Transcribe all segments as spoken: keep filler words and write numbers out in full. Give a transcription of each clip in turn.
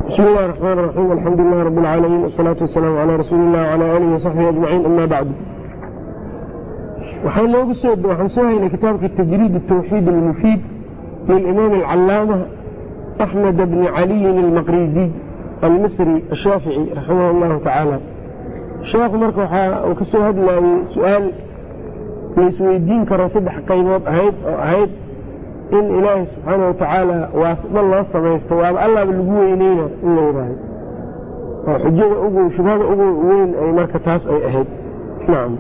بسم الله الرحمن الرحيم الحمد لله رب العالمين والصلاة والسلام على رسول الله وعلى آله وصحبه أجمعين أما بعد. وحين لو قصد وحنسوها إلى كتاب التجريد التوحيد المفيد للإمام العلامة أحمد بن علي المقريزي المصري الشافعي رحمه الله تعالى. الشيخ مركوحة وكسو هذا سؤال ليسوي الدين كرصد حقيمات أهيد أهيد إن إله سبحانه وتعالى واسط الله صلى يستوى الله بالقوة إلينا إلا إلهي وحجينا أقول شبهاد أقول وين أي مركة تاس أي أهد. نعم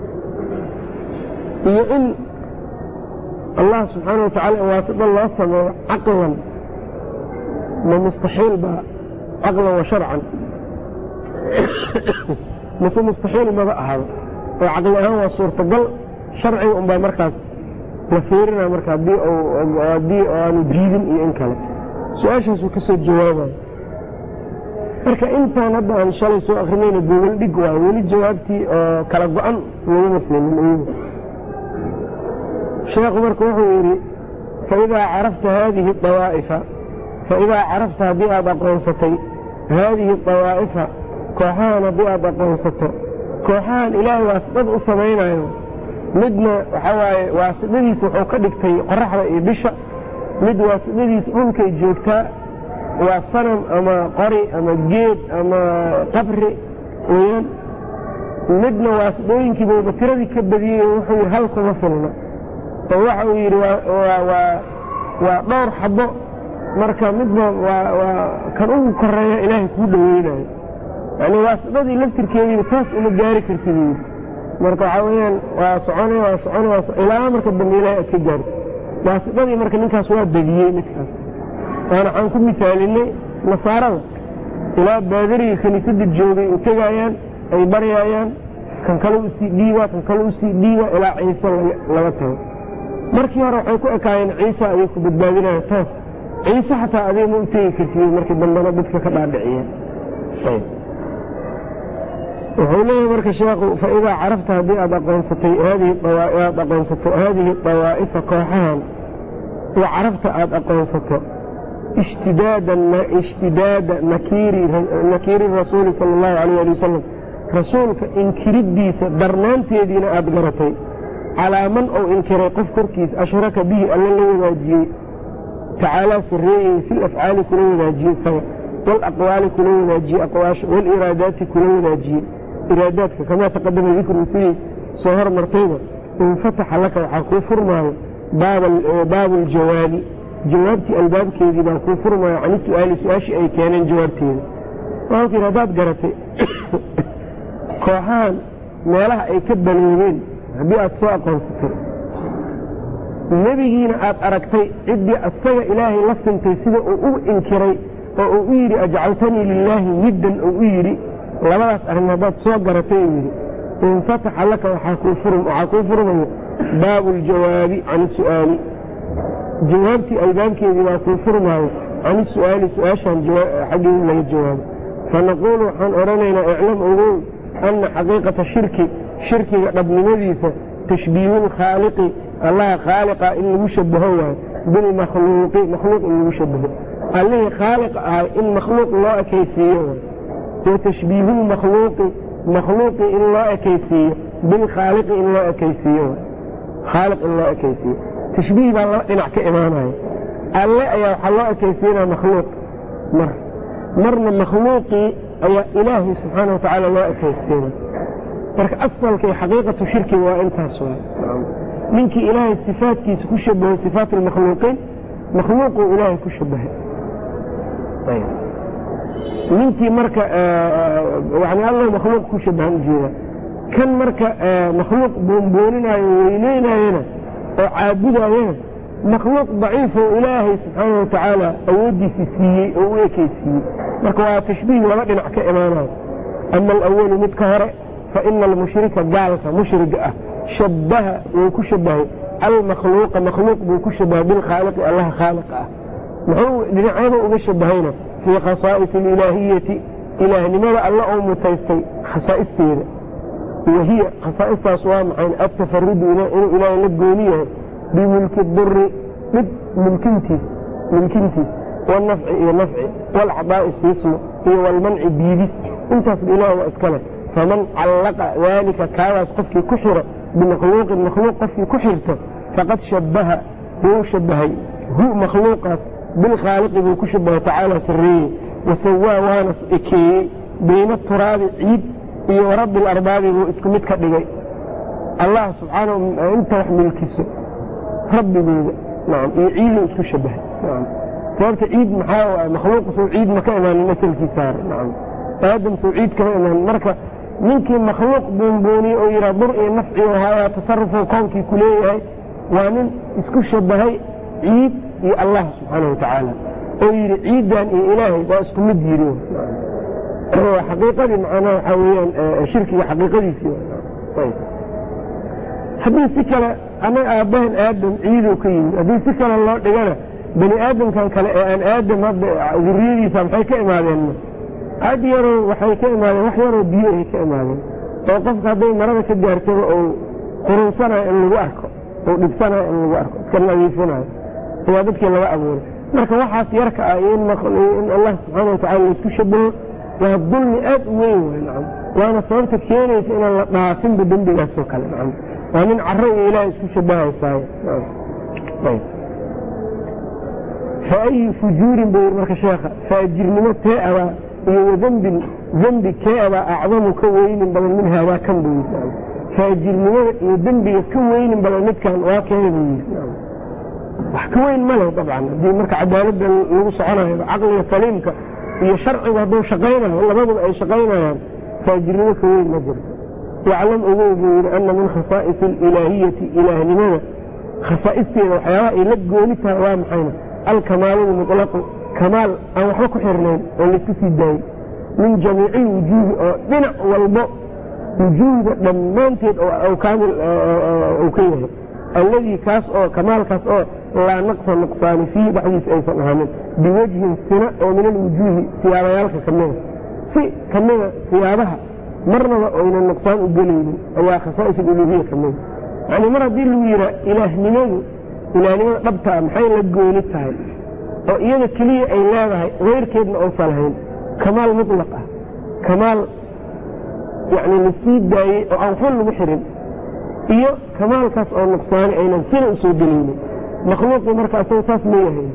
هي إن الله سبحانه وتعالى واسط الله صلى عقلا ما مستحيل بقى عقلا وشرعا بس مستحيل ما بقى هذا وعقلها هو صورة قل شرعي وأنبا مركز لفيرنا marka hadii oo hadii aanu diidin iyo in kale su'aashaas ka soo jawaabay marka intaan hadda aan shalay soo akhrinayna google dhig waa wali jawaabtii oo kala go'an wali muslimiin sheekhu marka wuxuu yiri فإذا عرفت هذه الطوائف فإذا عرفت بها بقونستي هذه الطوائف كوحان بها بقونستي كوحان إلهي واسطد أصمينا midna waxa waaye waasidadiisa wuxuu ka dhigtay qoraxda iyo bisha mid waasidadiisa dhulkay joogtaa waa sanam ama qori ama geed ama qabri weeyaan midna waasidooyinkii buu tiradii ka badiyay wuxuu yiri hal kuma filna oo waxa uu yiri waa waa waa dhowr xabo marka midna waa waa kan ugu koreeya ilaahay ku dhaweynayo yani waasidadii laftirkeedii taas uma gaari kartid marka waxa weeyaan waa soconay waa soconay waa ilaa marka dambeeyay ay ka gaarto waasidadii marka ninkaas waa badiyay ninkaas waana aan ku misaalinay nasaarada ilaa baadari kaniisada joogay u tagayaan ay barayaan kan kale u sii dhiiba kan kale u sii dhiiba ilaa ciise laga tago markii hore waxay ku ekaayeen ciise ay ku badbaadinayaan taas ciise xataa adeeg ma u tagi kartid markii dambana dadka ka dhaadhiciyeen وحوليه مرك شيخ فإذا عرفت هذه أقونستي هذه الطوائف أقونستي هذه الطوائف كوحان وعرفت أقونستي اشتداد اشتداد نكير نكير الرسول صلى الله عليه وسلم رسولك إنكر الديس برنان تيدين أبقرتي على من أو إنكر قف كركيس أشرك به أن الله يواجه تعالى سريه في الأفعال كله يواجه سوا والأقوال كله يواجه أقواش والإرادات كله يواجه إراداتك كما تقدم ذكر سي سهر مرتين انفتح لك وحكو فرما باب باب الجواب جوابتي الباب كيدي باكو فرما عن السؤال سؤاشي أي كان جوابتين وهذه إرادات قرتي كوحان مالها أي كباليين بيئة سواء قنصتر النبيين آت أركتي عدي السيء إلهي لفن تيسيد أو إنكري أو إيري أجعلتني لله ندا أو إيري labadaas arrimood soo garatay in fatax laka waxa ku furum waxa ku furum baab al-jawab an su'al jawaabti albaabkeedi waa ku furmaayo an su'al su'aashan xaqii la jawaab فنقول عن أرانينا إعلام أقول أن حقيقة الشرك شرك ربنمديسة تشبيه الخالق الله خالق إنه مشبه هو بالمخلوق مخلوق إنه مشبه الله خالق إن مخلوق الله كيسيه وتشبيه المخلوق مخلوق إلا أكيسية بالخالق إلا أكيسية خالق إلا أكيسية تشبيه بالله إنع كإمانه الله يا الله أكيسينا مخلوق مر مرنا مخلوقي أي إلهي سبحانه وتعالى لا أكيسينا ترك أصلا كي حقيقة شرك وإنت سواء منك إلهي الصفات كي تكشبه صفات المخلوقين مخلوق إلهي كشبه طيب منتي مركة يعني الله مخلوق كشبه جيدا كان مركة مخلوق بونبوننا ويلينا هنا وعابدنا هنا مخلوق ضعيف إلهي سبحانه وتعالى أودي سيسي أو إيكيسي مركة تشبيه ولكن أحكى إمانات أما الأول متكهر فإن المشرك قالت مشرك شبه وكشبه المخلوق مخلوق وكشبه بالخالق الله خالقه محو لنعيبه وبشبهينا في خصائص الإلهية إله لماذا الله أم تيستي خصائص تيرا وهي خصائص أصوام عن التفرد إلى الجونية بملك الضر ملكنتيس ملكنتيس والنفع إيه نفع والعطاء السيسم والمنع بيدس انتصب إله وإسكاله فمن علق ذلك كاواس قفك كحر بمخلوق المخلوق قفك كحرته فقد شبه هو شبهي هو مخلوقات بالخالق بكشبه تعالى سريه وسواه وانس إكي بين التراب عيد ورب الأرباب وإسكمتك لغي الله سبحانه انت وحمل الكسو ربي بيضا نعم يعيد اسكو شبه نعم صارت عيد محاوة مخلوق سو عيد مكانا لنسل الكسار نعم آدم سو عيد كمان مركة ممكن مخلوق بونبوني او يرى ضرء نفعي وهذا تصرفه كونكي كليه ومن اسكو شبهي عيد يا الله سبحانه وتعالى او يرى عيدا الهي واسكو مديرون نعم حقيقة معنا حويا شركي حقيقة دي سيوه طيب haddii si kale anaga aabbahan aadam ciidu ka yimid haddii si kale loo dhigana bani aadamkan kale ee aan aadam hadda duriyadiisa maxay ka imaadeen aad yaroo waxay ka imaadeen wax yaroo biyo ay ka imaadeen oo qofka hadday marada ka gaartaba oo qurunsanayo in lagu arko oo dhibsanayo in lagu arko iska nadiifinayo waa dadkii laga abuuray marka waxaas yarka ah in in allah subxaana watacaala isku shabaho waa dulmi aad u weyn wey nacam waana sababta keenaysa inaan la dhaafinba dembigaas oo kale nacam ومن عرّي إله اسكو شبهه سايا طيب فأي فجور بير مركا شيخة فأجرنمت تائبا وذنب ذنب كائبا أعظم كوين بل من هذا كم بير فأجرنمت وذنب كوين بل متكان واكين بير وحكوين ماله طبعا دي مركا عدالة لغص عنها عقل سليمك هي شرعي وهدو شقينها والله ما بقى أي شقينها فأجرنمت كوين مجر يعلم أبوه أن من خصائص الإلهية إله لماذا خصائصته وحياة لقونتها وامحينا الكمال المطلق كمال أو حق حرنين واللي الدائم من جميع الوجوه بنع والبؤ وجوه لمانتد أو كامل أو كيه الذي كاس أو كمال كاس أو لا نقص نقصان فيه بعيس أيضا هامل بوجه السناء ومن الوجوه سياريالك كمينة سي كمينة سيارها مرة وإن النقصان الجليل أو خصائص الإلهية كمان يعني مرة دي الويرة إله نمو إله نمو ربطة محين لقوني التهل أو إيانا كلية أي لا غير كيدنا أوصلهين كمال مطلقة كمال يعني نسيد داي أو حل محرم إيا كمال كاس أو النقصان أي نسينا أسود جليل مخلوق مركة أساس ميهين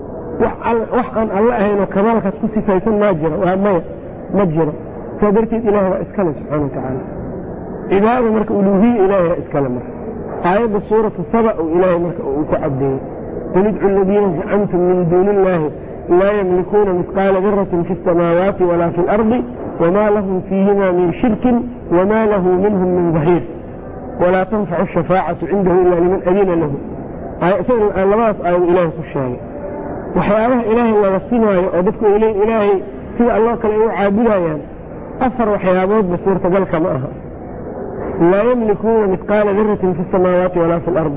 وحقا الله هين وكمال كاس كسي فايسان ماجرة وهم ماجرة سادرتي إله إسكاله سبحانه وتعالى إذا هذا مرك ألوهي إله إسكاله مرك آيات الصورة السبع وإله مرك وكعبدين تندعوا الذين زعمتم من دون الله لا يملكون مثقال ذرة في السماوات ولا في الأرض وما لهم فيهما من شرك وما له منهم من ظهير ولا تنفع الشفاعة عنده إلا لمن أذن له آيات اللباس آيات إله كشاية وحياة إله الله وصينها يؤدفكم إليه إلهي سيء الله كان يعابدها يعني أثر وحيابات بصورة ذلك معها لا يملكون مثقال ذرة في السماوات ولا في الأرض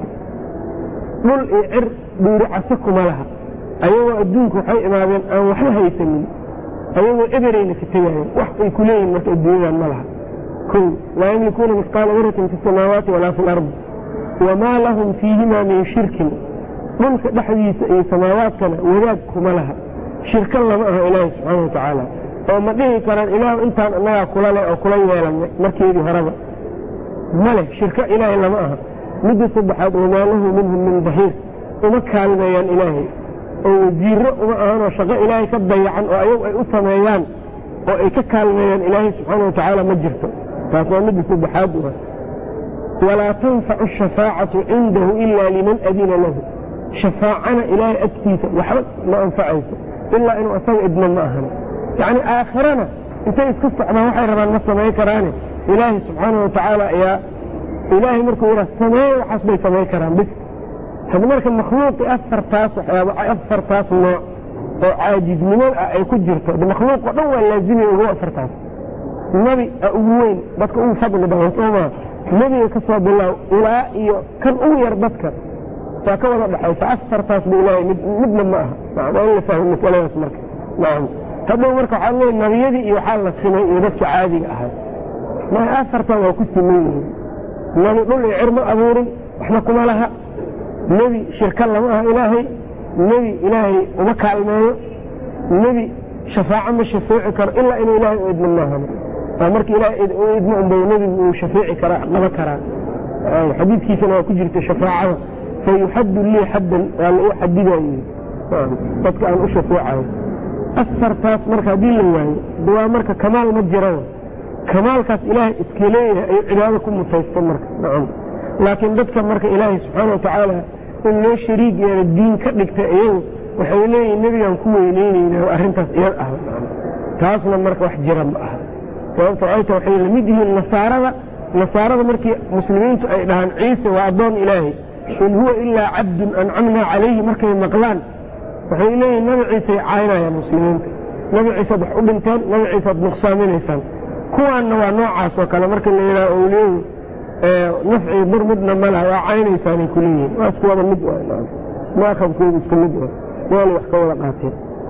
قل إعر بيرعسكم لها أيوة أدونكم حي إمامين أو وحيها يسمين أيوة إبرين في التياهين وحي كلين ما تأدونها ملها كل لا يملكون مثقال ذرة في السماوات ولا في الأرض وما لهم فيهما من شرك ملك بحدي سماوات كان وذاكم لها شرك الله معه إله سبحانه وتعالى وما dhihi karaan ilaah intaan anaga kula leh oo kula yeelanay markeedii horeba male shirka ilaahay lama aha mid saddexaad oo maalahu minhum min dhahir uma kaalmeeyaan ilaahay oo wasiiro uma ahan oo shaqo ilaahay ka dayacan oo ayagu ay u sameeyaan oo ay ka kaalmeeyaan ilaahay subxaanahu wa tacaala ma jirto taas waa mid saddexaad ah ولا تنفع الشفاعة عنده إلا لمن أذن له شفاعنا إلهي أكتيسة وحبت ما أنفعه إلا إنه أصوى ابن المأهن يعني آخرنا انت يسكس ما هو حيرا من نفسه ما يكراني إلهي سبحانه وتعالى يا إلهي مركو إلى السماء وحسب يسمى يكران بس هذا مركو المخلوق يأثر تاس ويأثر تاس النوع عاجز من أي كجرته المخلوق ودوه اللازم يقوى أثر تاس النبي أقوين بدك أقول فضل ده صوما النبي يكسر بالله ولا كان أوير بدك فكوضع بحيث أثر تاس بإلهي مدنا معها نعم وإلا فهم مسألة يسمرك نعم هذا مركع الله النبي يحل السماء يدك عادي أحد ما أثرته وكسي منه النبي يقول لي عرم أبوري وإحنا قلنا لها النبي شرك الله معها إلهي nebi ilaahay uma kaalmeeyo nebi shafaaco ma shafeeci karo ilaa inuu ilaahay u idmo maahan waa marka ilaahay u idmo unbay nebigu uu shafeeci karaa qaba karaa xadiidkiisana waa ku jirta shafaacada fayuxaddu lii xaddan waa la u xadidaayey dadka aan u shafeecayo afartaas marka haddii la waayo waa marka kamaal ma jira kamaalkaas ilaahay iska leeyahay ay cibaado ku mutaysto marka nacam laakiin dadka marka ilaahay subxaana watacaala in loo shariig yeelo diin ka dhigta iyagu waxay leeyihin nebigaan ku weyneyneyna oo arrintaas iyad ah taasna marka wax jira ma aha sababta ay tahay waxay la mid yihiin nasaarada nasaarada markii muslimiintu ay dhahaan ciise waa addoon ilaahay in huwa ilaa cabdun ancamnaa calayhi markay maqlaan waxay leeyihin nabi ciisay caynayaan muslimiinta nabi ciisaad wax u dhinteen nabi ciisaad nuqsaaminaysaan kuwaanna waa noocaas oo kale marka la yidhaha owliyahu nafci dur midna malaha waa caynaysaanay ku leeyihin waa isku wada mid maakabkooda iska mid ah meelay wax ka wada qaateen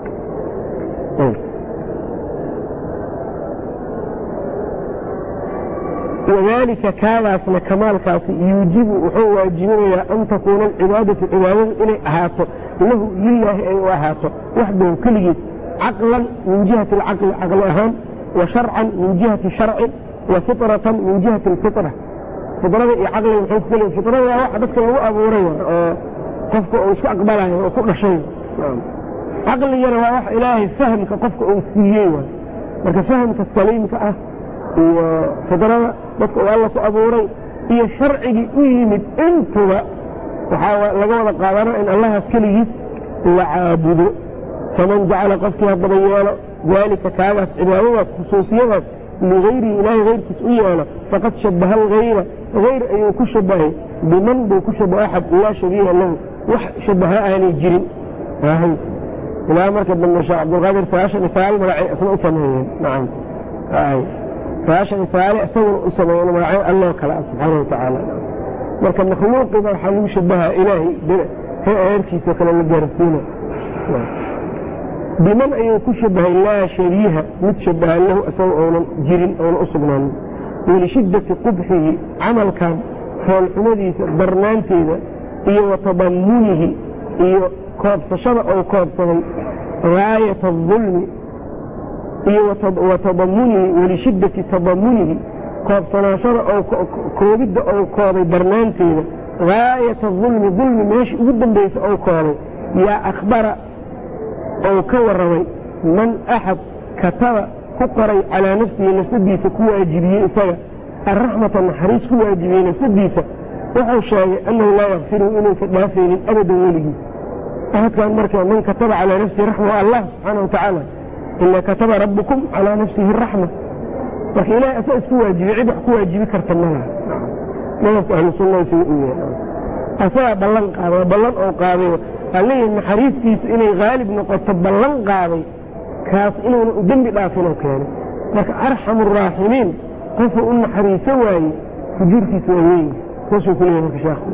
wadaalika kaadaasna kamaalkaasi yuujibu wuxuu waajibinayaa an takuuna alcibaadatu cibaadadu inay ahaato lahu lilaahi ay u ahaato waxdahu keligiis caqlan min jihati alcaqli caqli ahaan wa sharcan min jihati sharci wa fitratan min jihati alfitra fitrada iyo caqliga muxuu ku keliya fitrada waa waxa dadka lagu abuuray oo qofka uu iska aqbalayo oo ku dhashay caqligana waa wax ilaahay fahamka qofka uu siiyey waay marka fahamka saliimka ah iyo fitrada dadka uu alla ku abuuray iyo sharcigii u yimid intuba waxaa laga wada qaadanaa in allahaas keligiis la caabudo faman jacala qofkii haddaba yeelo daalika kaagaas cibaadadaas khusuusiyadaas ligayrihi ilaahay hayrkiis u yeelo faqad shabaha algayra hayr ayuu ku shabahay biman buu ku shabaha axad laa shabiiha lahu wax shabaha aanay jirin ilaa marka dambe sheekh cabdulqaadir sagaashan iyo sagaal magacay isna u sameeyeen nacam sagaashan iyo sagaal isaguna u sameeyeen magacyo alloo kale ah subxaana watacaala marka makhluuqiba waxaa lagu shabahaa ilaahay heerkiisoo kale la gaarsiina biman ayuu ku shabahay laa shabiiha mid shabaha lahu isaga oonan jirin oonan u sugnaanin walishiddati qubxihi camalkan foolxumadiisa darnaanteeda iyo wa tadamunihi iyo koobsashada ou koobsaday gaayata adulmi iyo wa tadamunihi walishiddati tadamunihi koobsanaashada koobidda ou koobay darnaanteeda gaayata dulmi dulmi meeshii ugu dambaysa ou koobay yaa akhbara ou ka warramay man axad kataba ku qoray calaa nafsihi nafsadiisa ku waajibiyey isaga alraxmata naxariis ku waajibiyey nafsadiisa wuxuu sheegay annahu laa yakfiru inuusan dhaafaynin abadan weligiis ahadkan marka man kataba calaa nafsihi raxma waa allah subxaana watacaala ila kataba rabbukum calaa nafsihi araxma marka ilahay asaa isku waajibiyey cid wax ku waajibi karta malaha madabka ahlu sunna isugu u yahay asagaa ballan qaaday ballan oo qaaday allihi naxariistiisu inay haalib noqoto ballan qaaday kaas inuuna u dembi dhaafinoo keenay marka arxamu araaximiin qofuu u naxariiso waaye fujuurkiisa waa weyn saasuu ku leeyahay marka sheekh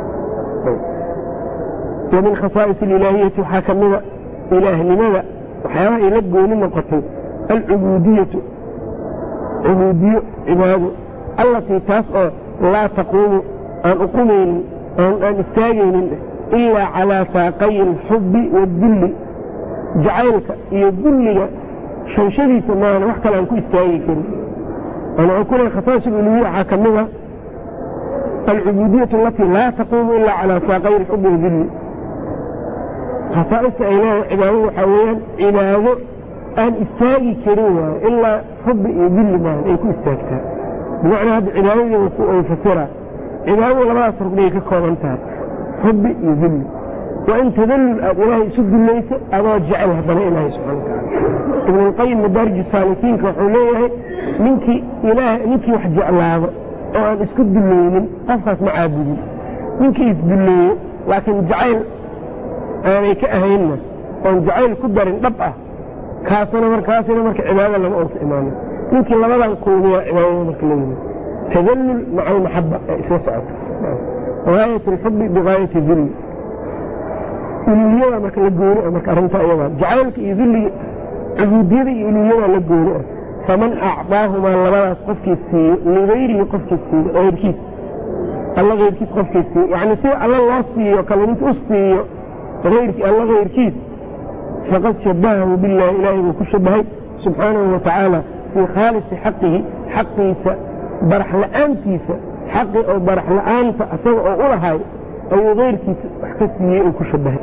wa min khasaa'is alilaahiyati waxaa ka mida ilaahnimada waxyaabaha ay la gooni noqotay alcubuudiyatu cubuudiyo cibaado allatii taas oo laa taquumu aan uqumaynin aan istaagaynin ilaa calaa saaqay alxubbi waadulli jacaylka iyo dulliga shanshadiisa maana wax kale aan ku istaagi karin ana waxaan ku leehay khasaa'is aluluhiya waxaa ka mida alcubuudiyatu alatii laa taquumu ilaa calaa saaqay alxubbi waadulli khasaa'ista ay leedahay cibaadadu waxaa weeyaan cibaado aan istaagi karin waayo ilaa xubbi iyo dulli maahan ay ku istaagtaa bimacnaa hadda cibaadadii ku ay fasira cibaadadu labadaas rugnay ka kooban tahay xubbi iyo dulli waa in tadallul aad ilaahay isu dullayso adoo jecel haddana ilaahay subxana watacaala ibnulqayim madaariju saalikiinka wuxuu leeyahay ninkii ilaah ninkii wax jeclaado oo aan isku dullaynin qofkaas ma caabudin ninkii isdulleeyo laakiin jacayl aanay ka ahaynna oon jacayl ku darin dhab ah kaasna markaasina marka cibaadada lama oosa imaanin ninkii labadan koomiyaa cibaadada marka la yimid tadallul maca almaxaba ee isla socota gaayat alxubbi bigaayati dulli ululiyada marka la gooni ah marka arrintaa iyadaa jacaylka iyo dulliga cubuudiyada iyo ululiyada la gooni ah faman acdaahumaa labadaas qofkii siiyo ligayrihi qofkii siiyo oo heyrkiisa alla heyrkiisa qofkii siiyo yacni sida alla loo siiyo kale ninka u siiyo غيرك الله غير كيس فقد شبهه بالله إلهي وكشبهه سبحانه وتعالى في خالص حقه حقه برح لآنتيس حقي أو برح لآنت أسوأ أولهاي أو غير كيس حكسيه وكشبهه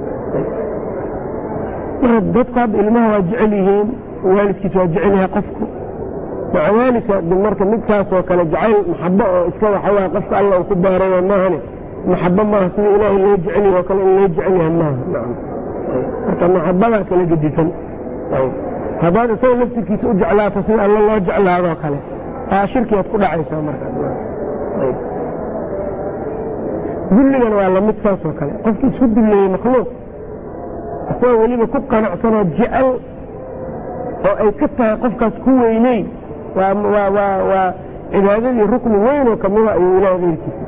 ردت قاب إلمها وجعلهم والدك توجعلها قفكم مع ذلك بالمركب مدكاس وكان جعل محبة إسلام حواء قفك الله وكبه ريا ماهني محبة ما اسمه إله اللي يجعلي وكان اللي يجعلها ماهن نعم حتى محبة كان جديسا هذا سوى نفسك يسوء جعلها تصنع الله الله جعلها هذا وكاله ها شركة يتقول عيسى مركب ذلنا والله مدكاس وكاله قفك يسود اللي مخلوق سوى وليما كبقى نعصنا جعل أو كتها قفك سكويني وعبادتي الركن وين وكملها إلى غير كيس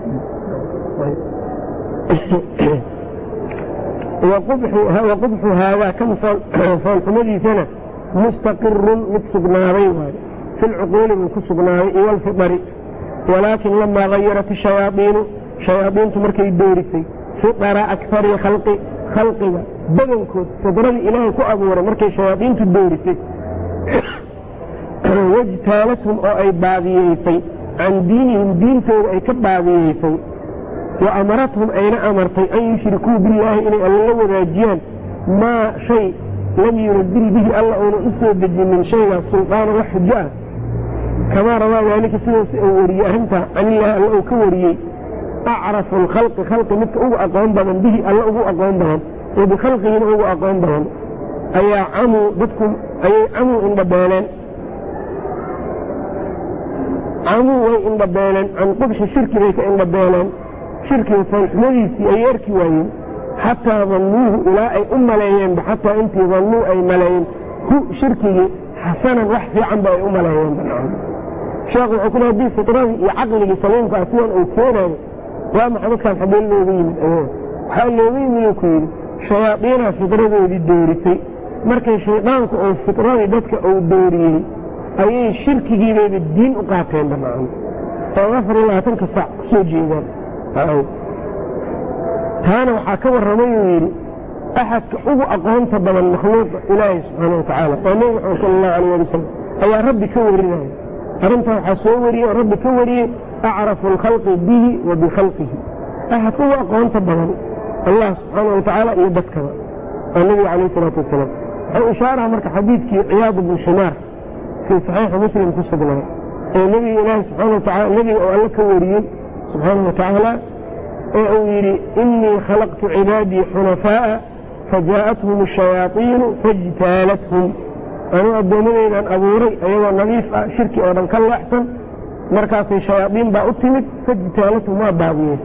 وقبح هذا كم فالحمدي سنة مستقر متسقناري في العقول من كسقناري والفطر ولكن لما غيرت الشياطين شياطين تمركي الدورسي فطر أكثر خلق خلق بدنكود فطر الإله كأبورة مركي شياطين الدورسي واجتالتهم أو أي باذيسي عن دينهم دينتهم أي كباذيسي وأمرتهم أين أمرتي أن يشركوا بالله إلي الله وذاجيان ما شيء لم ينزل به الله أن أسود من شيء السلطان وحجاه كما روى ذلك سنة أوري أهمت عن الله الله كوري أعرف الخلق خلق مثل أو أقوم بهم به الله أو أقوم بهم وبخلقه أو أقوم بهم أي عمو بدكم أي عمو إن ببالان عمو إن ببالان عن قبش الشرك ليك إن ببالان شرك فالحمديسي أي يركي وين حتى ظنوه إلى أي أم ملايين حتى أنت ظنوا أي ملايين هو شركي حسنا وحفي عن بأي أم ملايين شاغل عقول هذه الفترة يعقل لسلام كأسوان أو كينا وما حدث كان حبيل اللوذي من أيام حال اللوذي من يكون شياطين فترة ذي الدورسي مركز شيطانك أو الفترة ذاتك أو الدوريين أي الشرك جيبه بالدين أقاطين بمعنى فغفر الله تنكسع سوجي ذلك أو كان وحاكم الرميين أحد أبو أقوم تبا المخلوق إلهي سبحانه وتعالى ونوح صلى الله عليه وسلم أي ربي كوري أرمت وحصوري ربي كوري أعرف الخلق به وبخلقه أحد أبو أقوم تبا الله سبحانه وتعالى يبتكوا النبي عليه الصلاة والسلام أو إشارة مرك حديث عياض بن حمار في صحيح مسلم قصة له النبي إلهي سبحانه وتعالى النبي أو الله كوري سبحانه وتعالى أعويري إني خلقت عبادي حنفاء فجاءتهم الشياطين فاجتالتهم أنا أدومني أن أبوري أيها النبيف شركي أولا كالله أحسن مركز الشياطين بأتمت فاجتالتهم ما بعضيه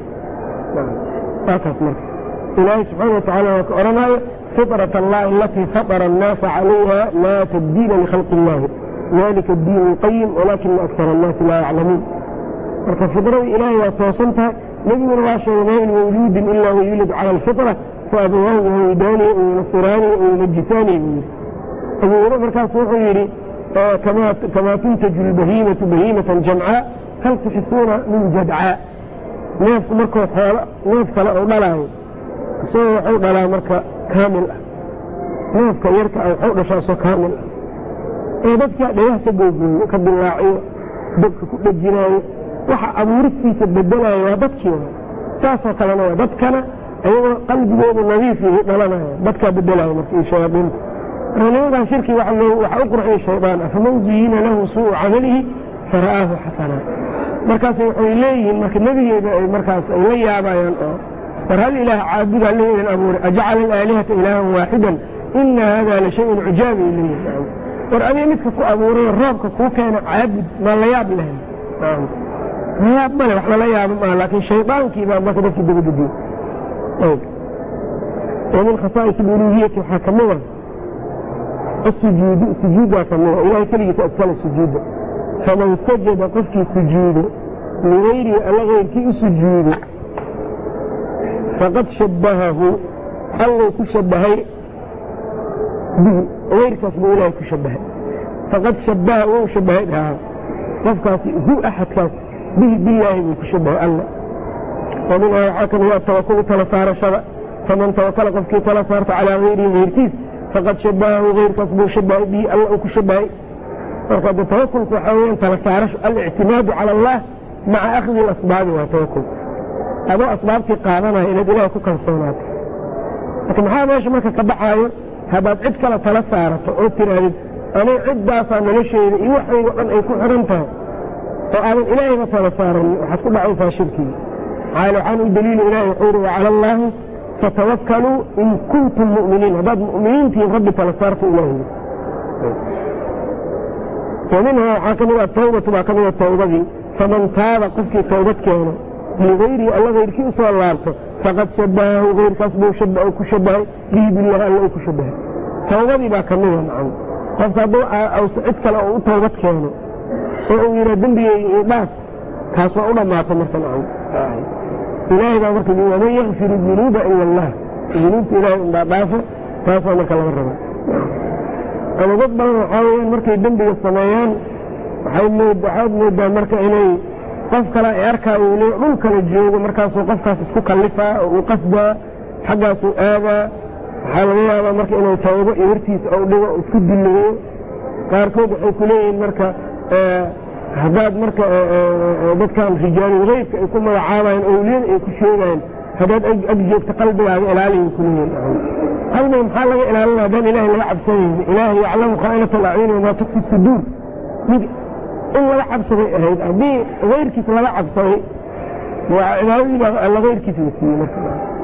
فاكس مركز إلهي سبحانه وتعالى وكأرنا فطرة الله التي فطر الناس عليها لا تبديل لخلق الله ذلك الدين القيم ولكن أكثر الناس لا يعلمون مركز فطرة إلهي وتواصلتها نبي الراشد وما من وجود إلا ويولد على الفطرة فأبواه ويهوداني وينصراني ويمجساني أبو هريرة كان صوحه يري آه كما كما تنتج البهيمة بهيمة جمعاء هل تحسون من جدعاء ناف مركو حوالة ناف كلا أولاله سوى حوضة لا مركا كامل ناف كيركا أو حوضة شاسو كامل إيه بدك ليهتقوا كباللاعي بدك كل الجناية waxa abuuristiisa bedelayo waa dadkii saasoo kalena waa dadkana ayagoo qalbigooda nadiif yahay dhalanayo dadka bedelayo markii shayaadiin ranadan shirki waxa loo waxa u qurxiyo shaydaan afaman jiina lahu suu amalihi faraahu hasana markaas waxay leeyihiin marka nabigeeda ay markaas ay la yaabayaan oo war hal ilaah caabud alleeyahay abuuri aj'al al-alihata ilahan waahidan inna hadha la shay'un ujabi ilayhi war abi midka ku abuuray roobka ku keena caabud ma la yaab lahayn يا بلا وحنا لا يا لكن شيطان كذا ما كده في دبدبي ومن خصائص الألوهية حكموها السجود سجود حكموها إلهي كلي أسفل السجود فمن سجد قفك سجود لغير غير كي سجود فقد شبهه الله كشبهه به غير كسب إلهي كشبهه فقد شبهه وشبهه قفك هو أحد كاس به بالله من كشبه الله ومنها حكم هو التوكل تلصار الشرع faman tawakala qofkii tala saarta calaa hayrihi hayrkiis faqad shabahahu hayrkaas buu shabahay bihi alla uu ku shabahay marka de tawakulku waxaa weyaan tala saarasho alictimaadu cala allah maca akhdi lasbaabi waa tawakulku adoo asbaabtii qaadanaya inaad ilaahay ku kalsoonaato marka maxaa meesha marka ka baxaayo haddaad cid kale tala saarato oo tirahdid anay ciddaasaa nolosheyda iyo waxaygo dhan ay ku xiran tahay oo aadan ilaahayba tala saaranin waxaad ku dhacaysaa shirkiga maxaa waxaan u daliila ilahay wuxuu yidhi wacala allaahi fatawakkaluu in kuntum mu'miniin haddaad mu'miniintihiin rabbi tala saarto ilaahay ومنها حاكم التوبة وكم التوبة فمن تاب قفك توبة كان لغيره الله غير كي صلى الله عليه فقد شبهه غير كسبه شبهه كشبهه به بالله الله كشبهه توبة بقى كمية معه قفك أو سعدك لو توبة كان أو يردن بي إباس كاسوا أولا ما تمثل عنه إلهي بأمرك بي ومن يغفر الذنوب إلا الله الذنوب إلهي من بابافه فاسوا لك الغربة ama dad badan waxaa weyaan markay dembiga sameeyaan waxaad moodaa marka inay qof kale ay arkaa uu le dhul kala joogo markaasuu qofkaas isku kallifaa oo uu qasdaa xaggaasuu aadaa waxaa laga yaabaa marka inuu tawbo iyo hortiisa ou dhigo isku dilliyo qaarkood waxay ku leeyihiin marka haddaad marka dadkan rijaalul geybka ay ku magacaabayaan owliyada ay ku sheegayaan haddaad ag joogto qalbigaaga ilaaliya ku leeyihin qalbiga maxaa laga ilaalina haddaan ilaahay laga cabsanayni ilaahay yaclamu khaa'inata alacyuni wamaa tukfi suduur mid in laga cabsaday ahayd haddii hayrkiis laga cabsaday waa cibaadadii baa alla hayrkiis la siiyey marka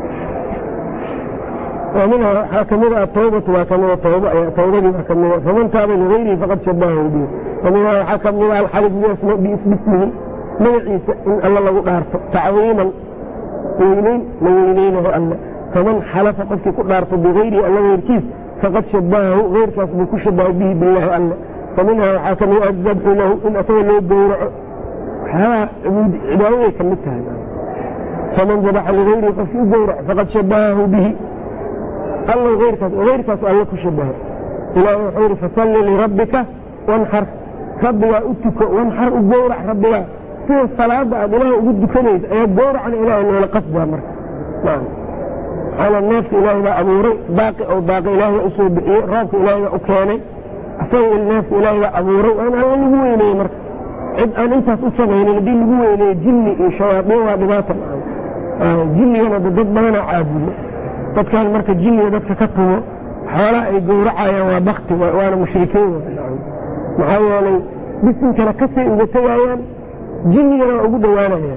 ومنها حاكمها التوبة وكمها التوبة توبة وكمها فمن تاب لغيره فقد شبهه به ومنها حاكمها الحلف باسمه من عيسى إن الله له دارته تعظيما وينين وينينه الله فمن حلف قفك كدارته بغيره الله غيركيس فقد شبهه غير كاسبه كشبه به بالله الله فمنها حاكمها الذبح له إن أسوى له الدورع هذا عداوية كمتها فمن ذبح لغيره قفك الدورع فقد شبهه به الله غير كاس وغير كاس الله كشبه إلى وحور فصلي لربك وانحر ربي أتك وانحر الجورع ربي سير الصلاة بعد الله وجد كنيد أي الجورع عن إله إنه لقصد أمر نعم على الناس إله ما أموري باقي أو باقي إله أسوء بإيه رابط إله أكاني أسوء الناس إله أموري وأنا اللي هو إليه مر عد أنا أنت أسوء إليه الذي اللي هو إليه جني شياطين وعبادات آه جني أنا ضد ما أنا عابد dadkaan marka jinniga dadka ka tumo xoolaa ay gowracayaan waa bakti waana mushrikiin maxaa yeelay bisinkana kasay uga tegayaan jinnigana waa ugu dhowaanayaan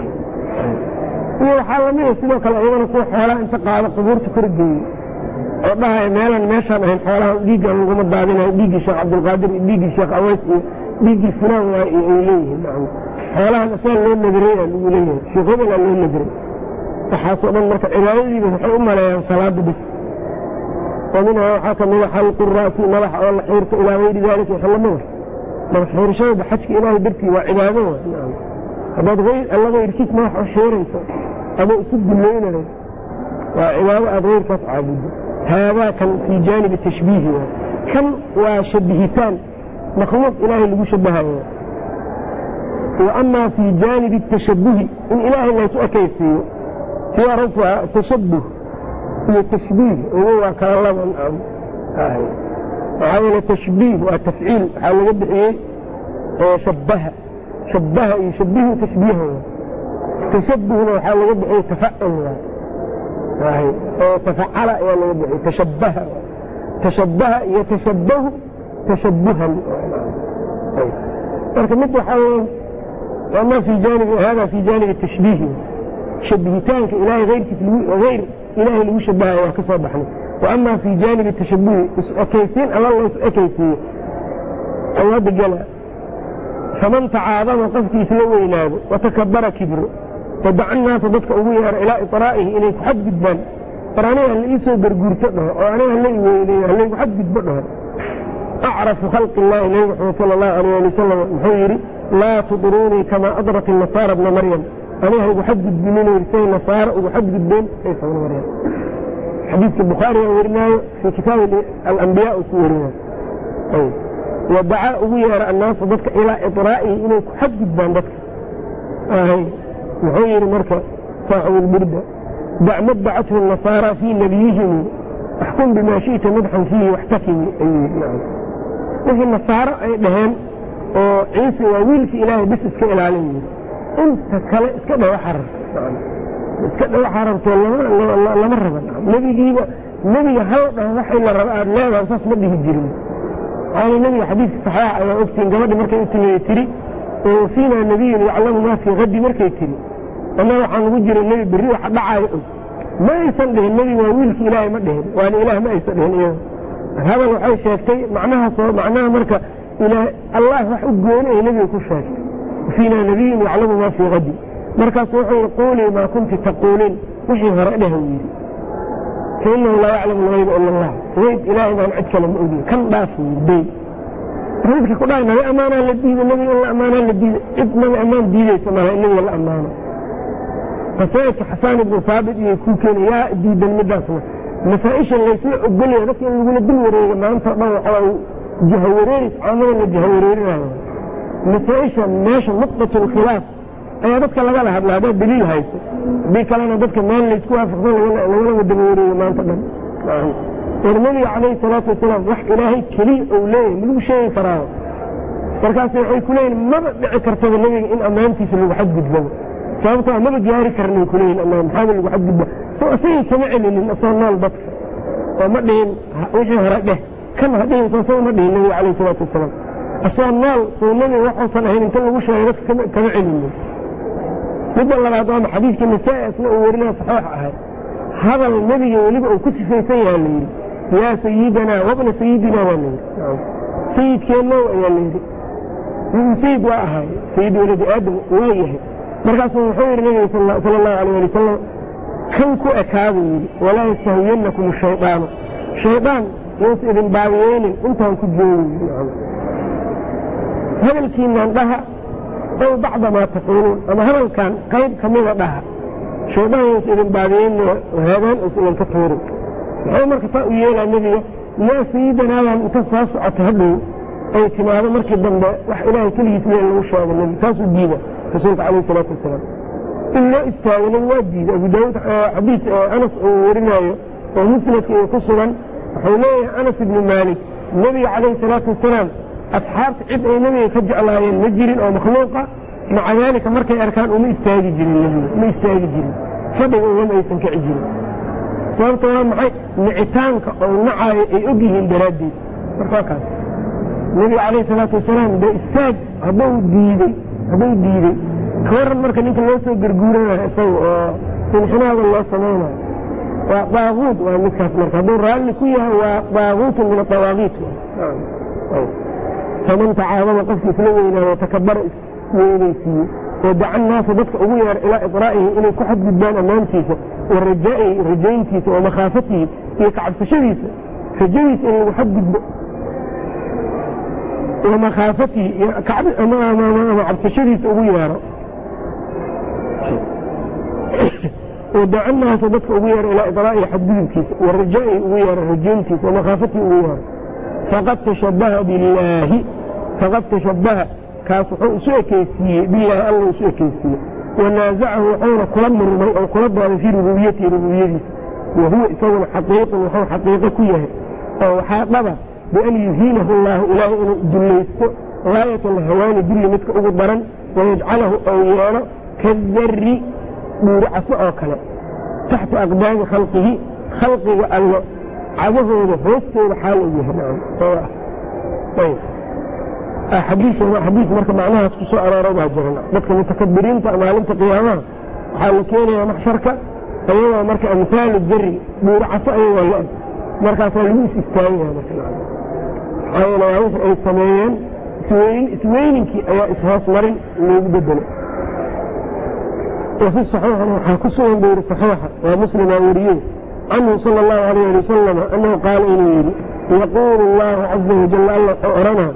iyo waxaa lamida sidoo kale iyagana kuwa xoolaa inta qaado qubuurta korgeeyo oo dhahaya meelaan meeshaan ahayn xoolahan dhiiggaan laguma daadinayo dhiiggii sheekh cabdulqaadir iyo dhiiggii sheekh aways iyo dhiiggii fulaan waay ay leeyihiin xoolahan asaa loo nadireeyaa lagu leeyahay sheekhodanaa loo nadiray waxaasoo dhan marka cibaadadiiba waxay u maleeyaan salaada bis ومنها waxaa kamida xalqu الra'si madaxa oo la xiirto ilaa gayri dalika waxa lamida madax xiirashada xajka ilaahay dartii waa cibaado haddaad alla gayrkiis madax u xiirayso ama isu dulleynayo waa cibaado aad gayrkaas caabudo haadaa kan fii jaanibi tashbiihi kan waa shabihitaan makhluuq ilaahay lagu shabahayo وأما في جانب التشبه إن إلهي لا يسؤكيسيه هي رفع تشبه هي تشبيه وهو كلام عاول تشبيه وتفعيل حال يبدأ ايه شبه شبه يشبه تشبيهه تشبه حال يبدأ ايه تفعل تفعل يعني يبدأ تشبه تشبه يتشبه تشبها لكن مثل حال وأما في جانب هذا في جانب التشبيه شبهتان كإلهي غير غير إلهي المشبه وكصبحنا وأما في جانب التشبه أكيسين الله أكيسين الله بجلا فمن تعاظم قفك يسلوي ناب وتكبر كبر ودع الناس ضدك أبويا إلى إطرائه إليه تحد جدا فرانيها اللي يسو برقورتنا وعنيها اللي إليه اللي يحد جدا أعرف خلق الله إليه صلى الله عليه وسلم محيري لا تضروني كما أدرك النصارى ابن مريم أنا أحدد بمن يرسل النصارى وأحدد بين عيسى بن مريم حديث البخاري ورناه في كتاب الأنبياء ورناه طيب ودعا أبويا الناس ضدك إلى إطرائه إليك حدد بين ضدك آه محير مركة صاحب البردة دع مدعته النصارى في نبيهم احكم بما شئت مدحا فيه واحتكم نعم وهي النصارى أي دهان عيسى وويل في إلهي بس اسكا العالمين انت كلا اسكا دوا حرر اسكا دوا حرر الله مرة نبي جيبا نبي هذا وحي إلا ربعاد لا واساس مده الجرم قال النبي حديث صحيح أو أكتين قبل مركي أكتين يتري وفينا النبي يعلم ما في غد مركي يتري أنا وحن وجر النبي بالريح دعا ما يصنده النبي وويل في إلهي مدهن وأنا إله ما يصنده إياه هذا الوحي شاكتي معناها صور معناها مركة إلى الله وحي قول إيه نبي يكون شاكت وفينا نبي يعلم ما في غد مركة صوحي يقولي ما كنت تقولين وحي هرأله ويلي فإنه لا يعلم الغيب إلا الله غيب إلهي ما نعدك لما أقول كم دافي البيت رزقك قلنا لا أمانة للدين النبي ولا أمانة للدين ابن الأمان ديني سماها النبي ولا أمانة فسألت حسان بن ثابت يكون كان يا ديد المدافع مسائش اللي يسمع أقول لي لكن يقول الدين وريق ما أنت أو جهوريري عمرنا جهوريري مسائش ماشي نقطة الخلاف أنا ضدك الله لها بلا هذا دليل هايسو بيكلنا ضدك ما اللي يسكوها فقدون ولا ولا الدموري ما أنت بن النبي عليه الصلاة والسلام وح إلهي كلي أولي ملو شيء فراغ فركاس يحيي كلين ما ذكرت النبي إن أمانتي سلو حد جدا سابقا ما بجاري كرني كلين أمام هذا اللي حد جدا سأسيه كمعني من أصلنا البطل وما دين وجه رأيه كم هذه صوصوا ما دين النبي عليه الصلاة والسلام أصلنا صلنا وحصل هين كل وش هيك كمعني منه بدل الله بعضهم حديث كالنساء أسماء ورنا صحيحة هذا النبي يولي وكسف يسيها لي يا سيدنا وابن سيدنا ولي سيد كان نوع يلي سيد واحد سيد ولد آدم ويه مركز محور النبي صلى الله عليه وسلم كنكو أكاذي ولا يستهوينكم الشيطان الشيطان يسئل الباويين انتهم كجون هذا الكلمة عندها أو بعض ما تقولون أما هذا كان قيد كمية لها شيطان يسئل الباويين وهذا يسئل الكثير عمر كفاء يلا النبي يا سيدنا وان تصاص أتهبه أي تمام مركب دنبا وح إلهي كل يسمع الوشاء والنبي تاسو الدينة رسولك عليه الصلاة والسلام إلا استاونا الوادي أبو داود حديث أنس ورناية ومسلك قصرا حوليه أنس بن مالك النبي عليه الصلاة والسلام أصحاب عد أي نبي يفجع الله ينجر أو مخلوقة مع ذلك مركب أركان وما يستاجي جري النبي ما يستاجي جري فبقوا وما يسنكع جري sababta waa maxay nicitaanka oo nacay ay og yihiin daraaddeed markaa nabi calayhi salaatu wasalaam de istaag hadduu diiday hadduu diiday kawaran marka ninka loo soo garguuranayo isaga oo sinxinaada loo samaynayo waa daaguud waa midkaas marka hadduu raalli ku yahay waa daaguutu min adawaagiit faman tacaadama qofki isla weynaayo watakabara isweynaysiiye ودعا الناس بدك أقويا إلى إطرائه إلى كحد جدان أمانتيسة والرجاء رجاينتيسة ومخافته يكعب سشريسة فجيس إلى محدد ومخافته يكعب أمام سشريسة أقويا ودعا الناس بدك أقويا إلى إطرائه حدينتيسة والرجاء أقويا رجاينتيسة ومخافته أقويا فقد تشبه بالله فقد تشبه كاسحو سوكيسي بالله الله سوكيسي ونازعه حول كلام الرمي أو كلام في ربوبيته ربوبيته وهو إسوى حقيقة وهو حقيقة كيه أو حاطبة بأن يهينه الله إله إنه دليسته غاية الهوان دل متك أغبرا ويجعله أويانا كالذر مرعص أوكلا تحت أقدام خلقه خلقه الله عبده وفوسته وحاله بها سواء طيب حديث حديث مركب معناها سكسو على روضها جرنا لكن المتكبرين تعمالين تقيامها حالكين يا محشركة أيها مركب أمثال الجري مرعصة أيها اللأب مركب سلويس استاويها مثلا أيها يعوث أي سمايين سوين سوينك أيها إسهاس مرن ليبددنا وفي الصحيحة حاكسوا من دور الصحيحة ومسلم أوريين عنه صلى الله عليه وسلم أنه قال إني يقول الله عز وجل الله أعرنا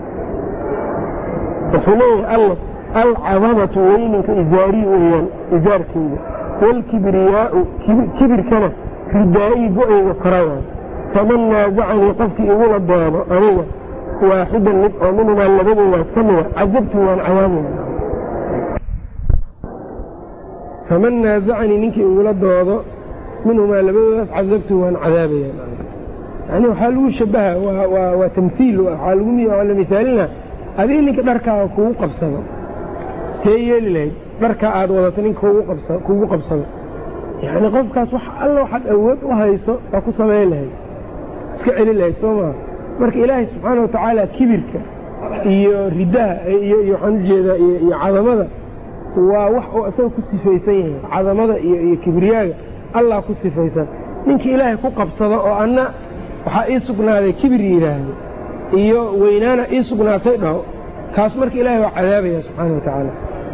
وحليه الله العظمة وينك إزاري ويان إزار كيدا والكبرياء كبر كان في الدائي بؤي وقراوان فمن نازعني قفتي أول الضوابة أنية واحدا نبقى منهما اللبن والسموة عجبت وان عوامنا faman naazacanii ninkii igula doodo minhumaa labadoodaas cadabtu waan cadaabaya yani waxaa lagu shabaha waa tamhiil waxaa la mihaalina adiga ninka dharkaaga kugu qabsado see yeeli lahayd dharkaa aad wadato ninka kugu qabsado yani qofkaas wax alla waxaad awood u hayso waa ku samayn lahayd iska celi lahayd soo maa marka ilaahay subxaana wa tacaala kibirka iyo ridaha iyo waxaan ujeedaa iyo cadamada waa wax uu isaga ku sifaysan yahay cadamada iyo kibriyaaga allah ku sifaysan ninkii ilaahay ku qabsado oo anna waxaa ii sugnaaday kibir yidhaahdo iyo weynaana ii sugnaatay dhaho kaas marka ilaahay waa cadaabaya subxaana wa tacaala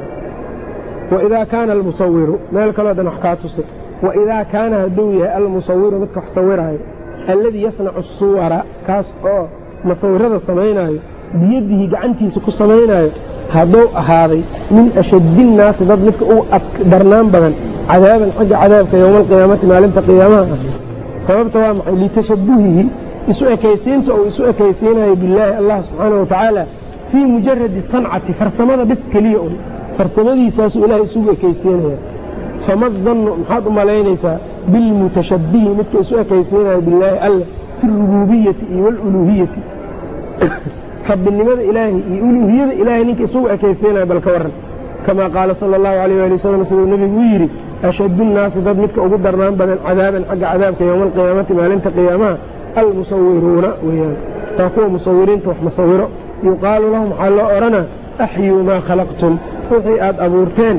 waidaa kaana almusawiru meel kaloo dan wax kaa tusay waidaa kaana hadduu yahay almusawiru midka wax sawiraayo alladii yasnacu asuwara kaas oo masawirada samaynaayo biyadihi gacantiisa ku samaynaayo hadduu ahaaday min ashadinnaasi dad midka ugu darnaan badan cadaaban xagga cadaabka yowma alqiyaamati maalinta qiyaamaha ah sababta waa maxay litashabuhihi isu ekaysiinta uu isu ekaysiinayo bilaahi allah subxaana wa tacaala fii mujaradi sancati farsamada bis keliya un farsamadiisaasuu ilaahay isugu ekaysiinaya fama dannu maxaad u malaynaysaa bilmutashabbihi midka isu ekaysiinayo bilaahi alla fi alrububiyati iyo waaluluuhiyati rabbinimada ilaahay iyo uluuhiyada ilaahay ninka isugu ekaysiinayo bal ka warran kamaa qaala sala allahu alayh waali wasalam siduu nebigu u yidhi ashaddu nnaasi dad midka ugu darnaan badan cadaaban xagga cadaabka yowma alqiyaamati maalinta qiyaamaha almusawiruuna weeyaan waa kuwa musawiriinta wax masawiro yuqaalu lahum waxaa loo odhanaa axyuu maa khalaqtum wixii aad abuurteen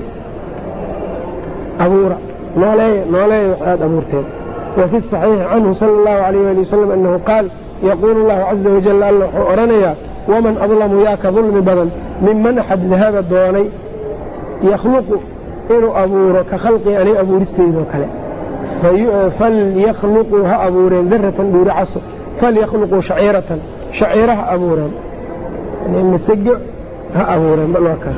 abuura nooleeya nooleeya wax aad abuurteen wa fi saxiixi canhu sala allahu alayh waali wasalam annahu qaal yaquulu allahu caza wajal alla wuxuu odhanayaa waman adlamu yaa ka dulmi badan minman axad dahaba doonay yakhluqu inuu abuuro ka khalqii aniga abuuristeydoo kale falyakluquu ha abuureen daratan dhuuri caso falyakluquu shaciiratan shaciira ha abuureen masego ha abuureen balwakaas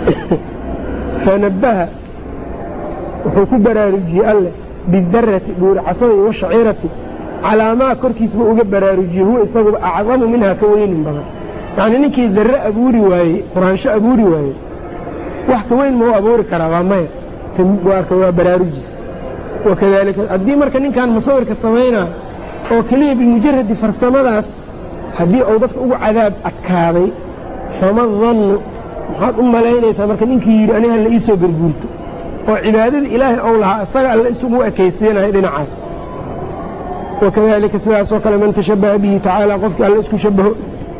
fanabbaha wuxuu ku baraarujiyey alleh bidarati dhuuri casada iyo washaciirati calaamaa korkiisba uga baraarujiyey huwa isaguba acdamu minhaa ka weynin badan yacnii ninkii darre abuuri waayey quraansho abuuri waayey wax ka weyn mau abuuri karaa waa maya waarka waa baraarujiis wakadaalika haddii marka ninkan musawirka samaynaa oo keliya bimujaradi farsamadaas haddii uu dadka ugu cadaab adkaaday fama dannu maxaad u malaynaysaa marka ninkii yidhi aniga alla ii soo garguurto oo cibaadada ilaahay ou lahaa isaga alla isugu ekaysiinayo dhinacaas wakadaalika sidaasoo kale man tashabbaha bihi tacaala qofkii alla isku shabaho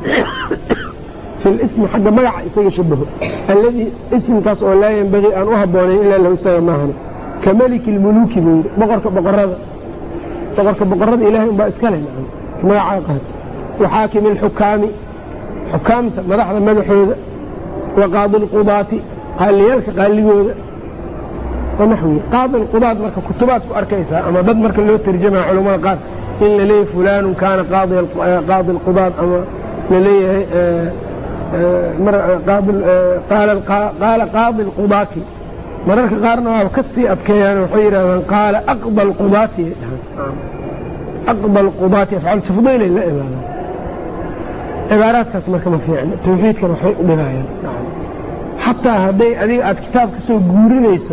fi lismi xagga magaca isaga shabaho alladii ismkaas oo laa yenbagii aan u habboonayn ilaa lahu isaga maahane ka meliki lmuluuki buu yidhi boqorka boqorada boqorka boqorada ilahay unbaa iska leh magacaa qaad waxaakimi alxukaami xukaamta madaxda madaxooda wa qaadi alqudaati qaaliyaalka qaaligooda wanaxwi qaadi alqudaat marka kutubaad ku arkaysaa ama dad marka loo tarjamaya culammada qaar in la leeyahay fulaanun kaana qaadi alqudaat ama la leeyahay qaala qaadi alqudaati mararka qaarna waaba ka sii adkeeyaan waxay yidhahdaan qaala aqda alqudaati aqda alqudaati afcaal tafdiilay la imaadaan cibaaraadkaas marka ma fiicna tawxiidkan waxay u dhigayaan xataa hadday adiga aad kitaab ka soo guurinayso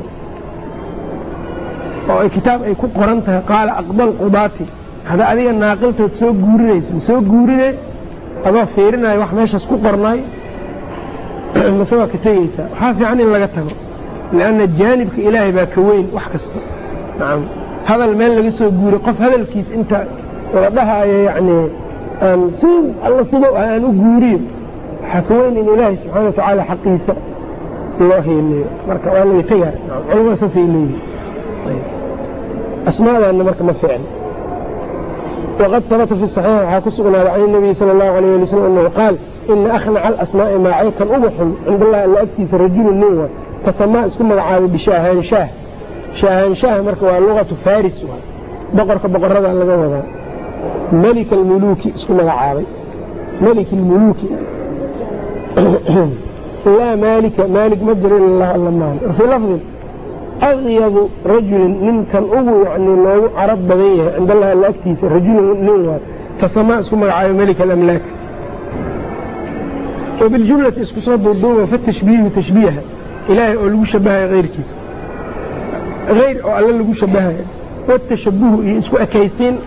oo ay kitaab ay ku qoran tahay qaala aqda alqudaati hadda adiga naaqiltood soo guurinayso ma soo guurine adoo fiirinayo wax meeshaas ku qornaay mase waa ka tegaysaa waxaa fiican in laga tago lianna jaanibka ilaahay baa ka weyn wax kasta nacam hadal meel laga soo guuriy qof hadalkiis inta la dhahaayo yacnii aan si alla sidoo ah aan u guuriyo waxaa ka weyn in ilaahay subxaana wa tacaala xaqiisa loo heeleeyo marka waa laga tegaa culamada saasay leeyihin asmaadaanna marka ma fiicna waqad habata fi saxiix waxaa ku sugnaaday can inabiyi sala allahu alayh ali wasalam annahu qaal ina akhnaca alasmaa'i maacaykan ugu xun cinda allahi alla agtiisa rajulun nin waa tasamaa isku magacaabay bishaahanshaah shaahanshaah marka waa luqatu faris waa boqorka boqorada laga wadaa melika almuluuki isku magacaabay melik almuluuki laa maalika maalik ma jiro ila allah alla maali fii lafdin agyadu rajulin ninkan ugu yacnii loogu carab badan yahay cinda allahi alla agtiisa rajulun nin waa tasamaa isku magacaabay melik alamlaak wabiljumlati isku soo duuduuba fatashbiihu tashbiiha ilaahay oo lagu shabahayo kayrkiisa غير أو الله لقو شبهه والتشبه يسكو أكيسين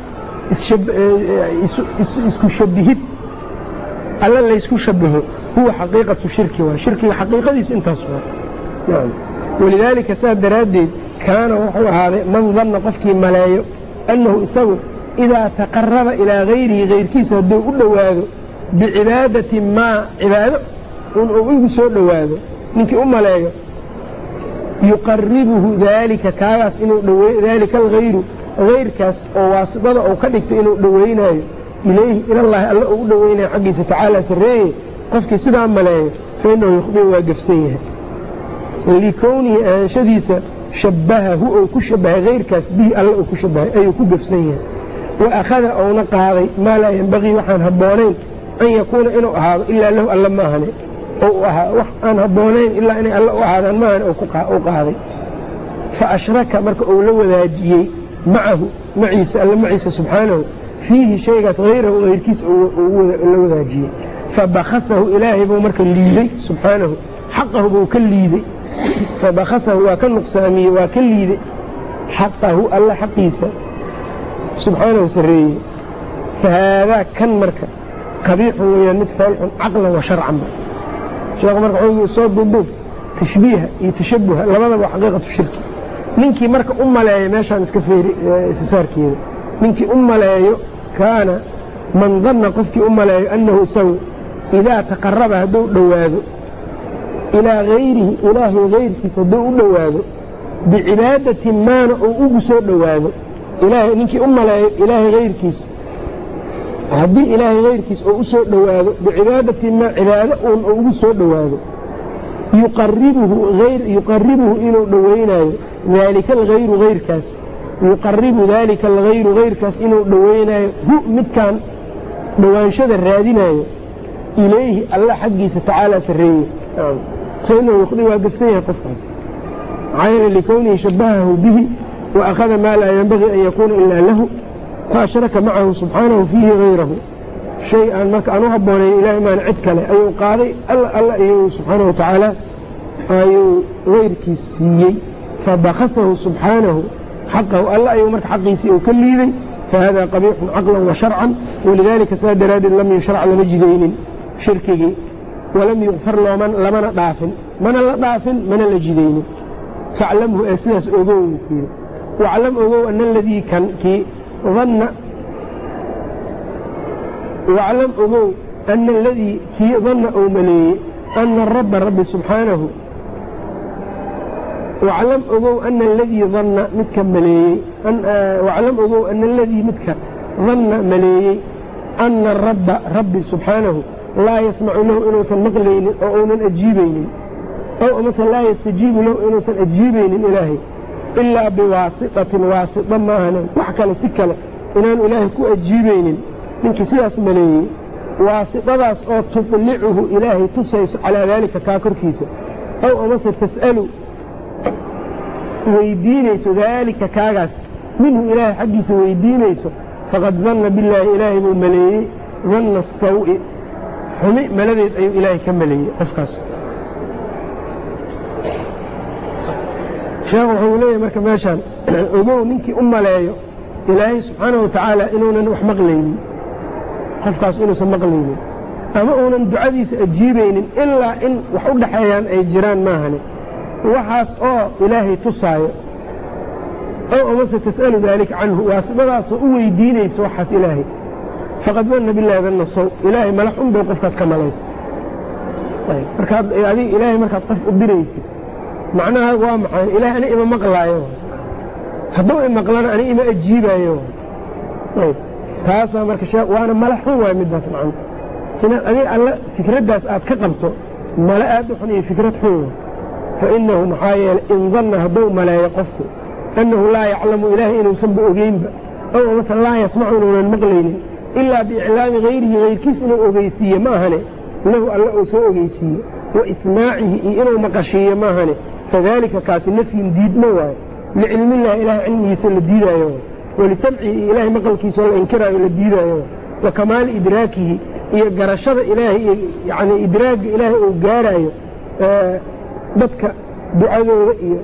يسكو شبهت الله اللي يسكو شبهه هو حقيقة الشرك والشرك حقيقة ديس انتصفى نعم ولذلك ساد درادي كان وحو هذا من ظن قفكي ملايو أنه يسوي إذا تقرب إلى غيره غير كيس هدو قلوا بعبادة ما عبادة ونقول سؤال هذا منك أم ملايو يقربه ذلك كاس إنه ذلك الغير غير كاس أو واسطة أو كدكت إنه دوينه إليه إلى الله الله دوينه حقه تعالى سريه قفك سدع ملايو فإنه يخبر واقف سيه لكونه شديسة شبهه أو كشبه غير كاس به الله كشبه أي كوقف سيه وأخذ أو نقى هذا ما لا ينبغي وحان هبونين أن يكون إنه هذا إلا له ألا ما هني أو وحان هبونين إلا إنه ألا هذا ما هني أو قاضي فأشرك مرك أولو ذاجي معه معيسى ألا معيسى سبحانه فيه شيء غيره وغير كيس أولو ذاجي فبخسه إلهي بو مرك الليذي سبحانه حقه بو كالليذي فبخسه وكل نقسامي وكل ليذي حقه ألا حقيسى سبحانه سريه فهذا كان مركب قبيح ويمثل عقلا وشرعا شيخ مركب عوض صوت بالضبط تشبيه يتشبه لماذا حقيقة الشرك منك مركب أم لا ماشي عن اسكفير سسار كذا منك أم لا كان من ظن قفك أم لا أنه سوء إذا تقرب هدو دواذو إلى غيره إله غير كسدو دواذو بعبادة ما نأوغسو دواذو إلهي نينكي أم لا إلهي غير كيس هدي إلهي غير كيس أو أسو دواذو بعبادة ما عبادة أو أسو دواذو يقربه غير يقربه إلى دوينه ذلك الغير غير كاس يقرب ذلك الغير غير كاس إلى دوينه هو مكان دوانشد الرادينه إليه الله حقه تعالى سريه فإنه يخلي واقف سيه قفص عين لكونه شبهه به وأخذ ما لا ينبغي أن يكون إلا له فأشرك معه سبحانه فيه غيره شيئا مك أنه هبوني إلهي ما نعدك له أيو قاضي الله الله أيو سبحانه وتعالى أيو غير كيسيي فبخسه سبحانه حقه الله أيو مرك حقه سيئو كليذي فهذا قبيح عقلا وشرعا ولذلك ساد راد لم يشرع لمجدين شركه ولم يغفر له من لمن ضافن من الضافن من الجدين فاعلمه أساس أبوه فيه واعلم أبوه أن الذي كان كي ظن واعلم أبوه أن الذي كي ظن أو ملي أن الرب رب سبحانه واعلم أبوه أن الذي ظن متك ملي أن واعلم أبوه أن الذي متك ظن ملي أن الرب رب سبحانه لا يسمع له إنه سنقلين أو أن أجيبين أو مثلا لا يستجيب له إنه سنأجيبين إلهي إلا بواسطة واسطة ما هنا وحكى سكلة إنه إلهي كو أجيبين من كسياس مليه واسطة داس أو تطلعه إلهي تسيس على ذلك كاكر كيسة أو مثلا تسأله ويدينيس ذلك كاغاس منه إلهي حقيس ويدينيس فقد ظن بالله إلهي من مليه ظن السوء حمي ملذيذ أي إلهي كمليه أفكاس شاء وحوليه مركب ماشان أبوه منك أم لايو إلهي سبحانه وتعالى إنونا نوح مغلين أفكاس إنو سمغلين أما أونا دعاديس أجيبين إلا إن وحود حيان أي جيران ماهني وحاس أو إلهي تصايا أو أمسا تسأل ذلك عنه واسبدا سأوي دينيس وحاس إلهي فقد ظن بالله ظن الصوت إلهي ملحون بوقفكاس كما ليس طيب مركب يعني إلهي مركب قف أبدريسي معناها هو معين إلهي أنا إما مقلايو هدو إما مقلانا أنا إما أجيبايو طيب تاسا مركب شاء وأنا ملحون ويمداس عنه هنا أني ألا فكرة داس أتكقبته ملا أدحني فكرة حوه فإنه محايا إن ظن هدو ملا يقفه أنه لا يعلم إلهي إنه سنب أغيب أو مثلا لا يسمعون المقلين إلا بإعلام غيره غير كيس إنه أغيسية ما هني له ألا أسوء أغيسية وإسماعه إنه مقشية ما هني فذلك كاس النفي ديد مواه لعلم الله إله علمه يسل الديد أيوه ولسمعه إله مقل كيس والإنكره إلى الديد أيوه وكمال إدراكه قرشد إلهي يعني إدراك إلهي وقاره أيوه ضدك دعاءه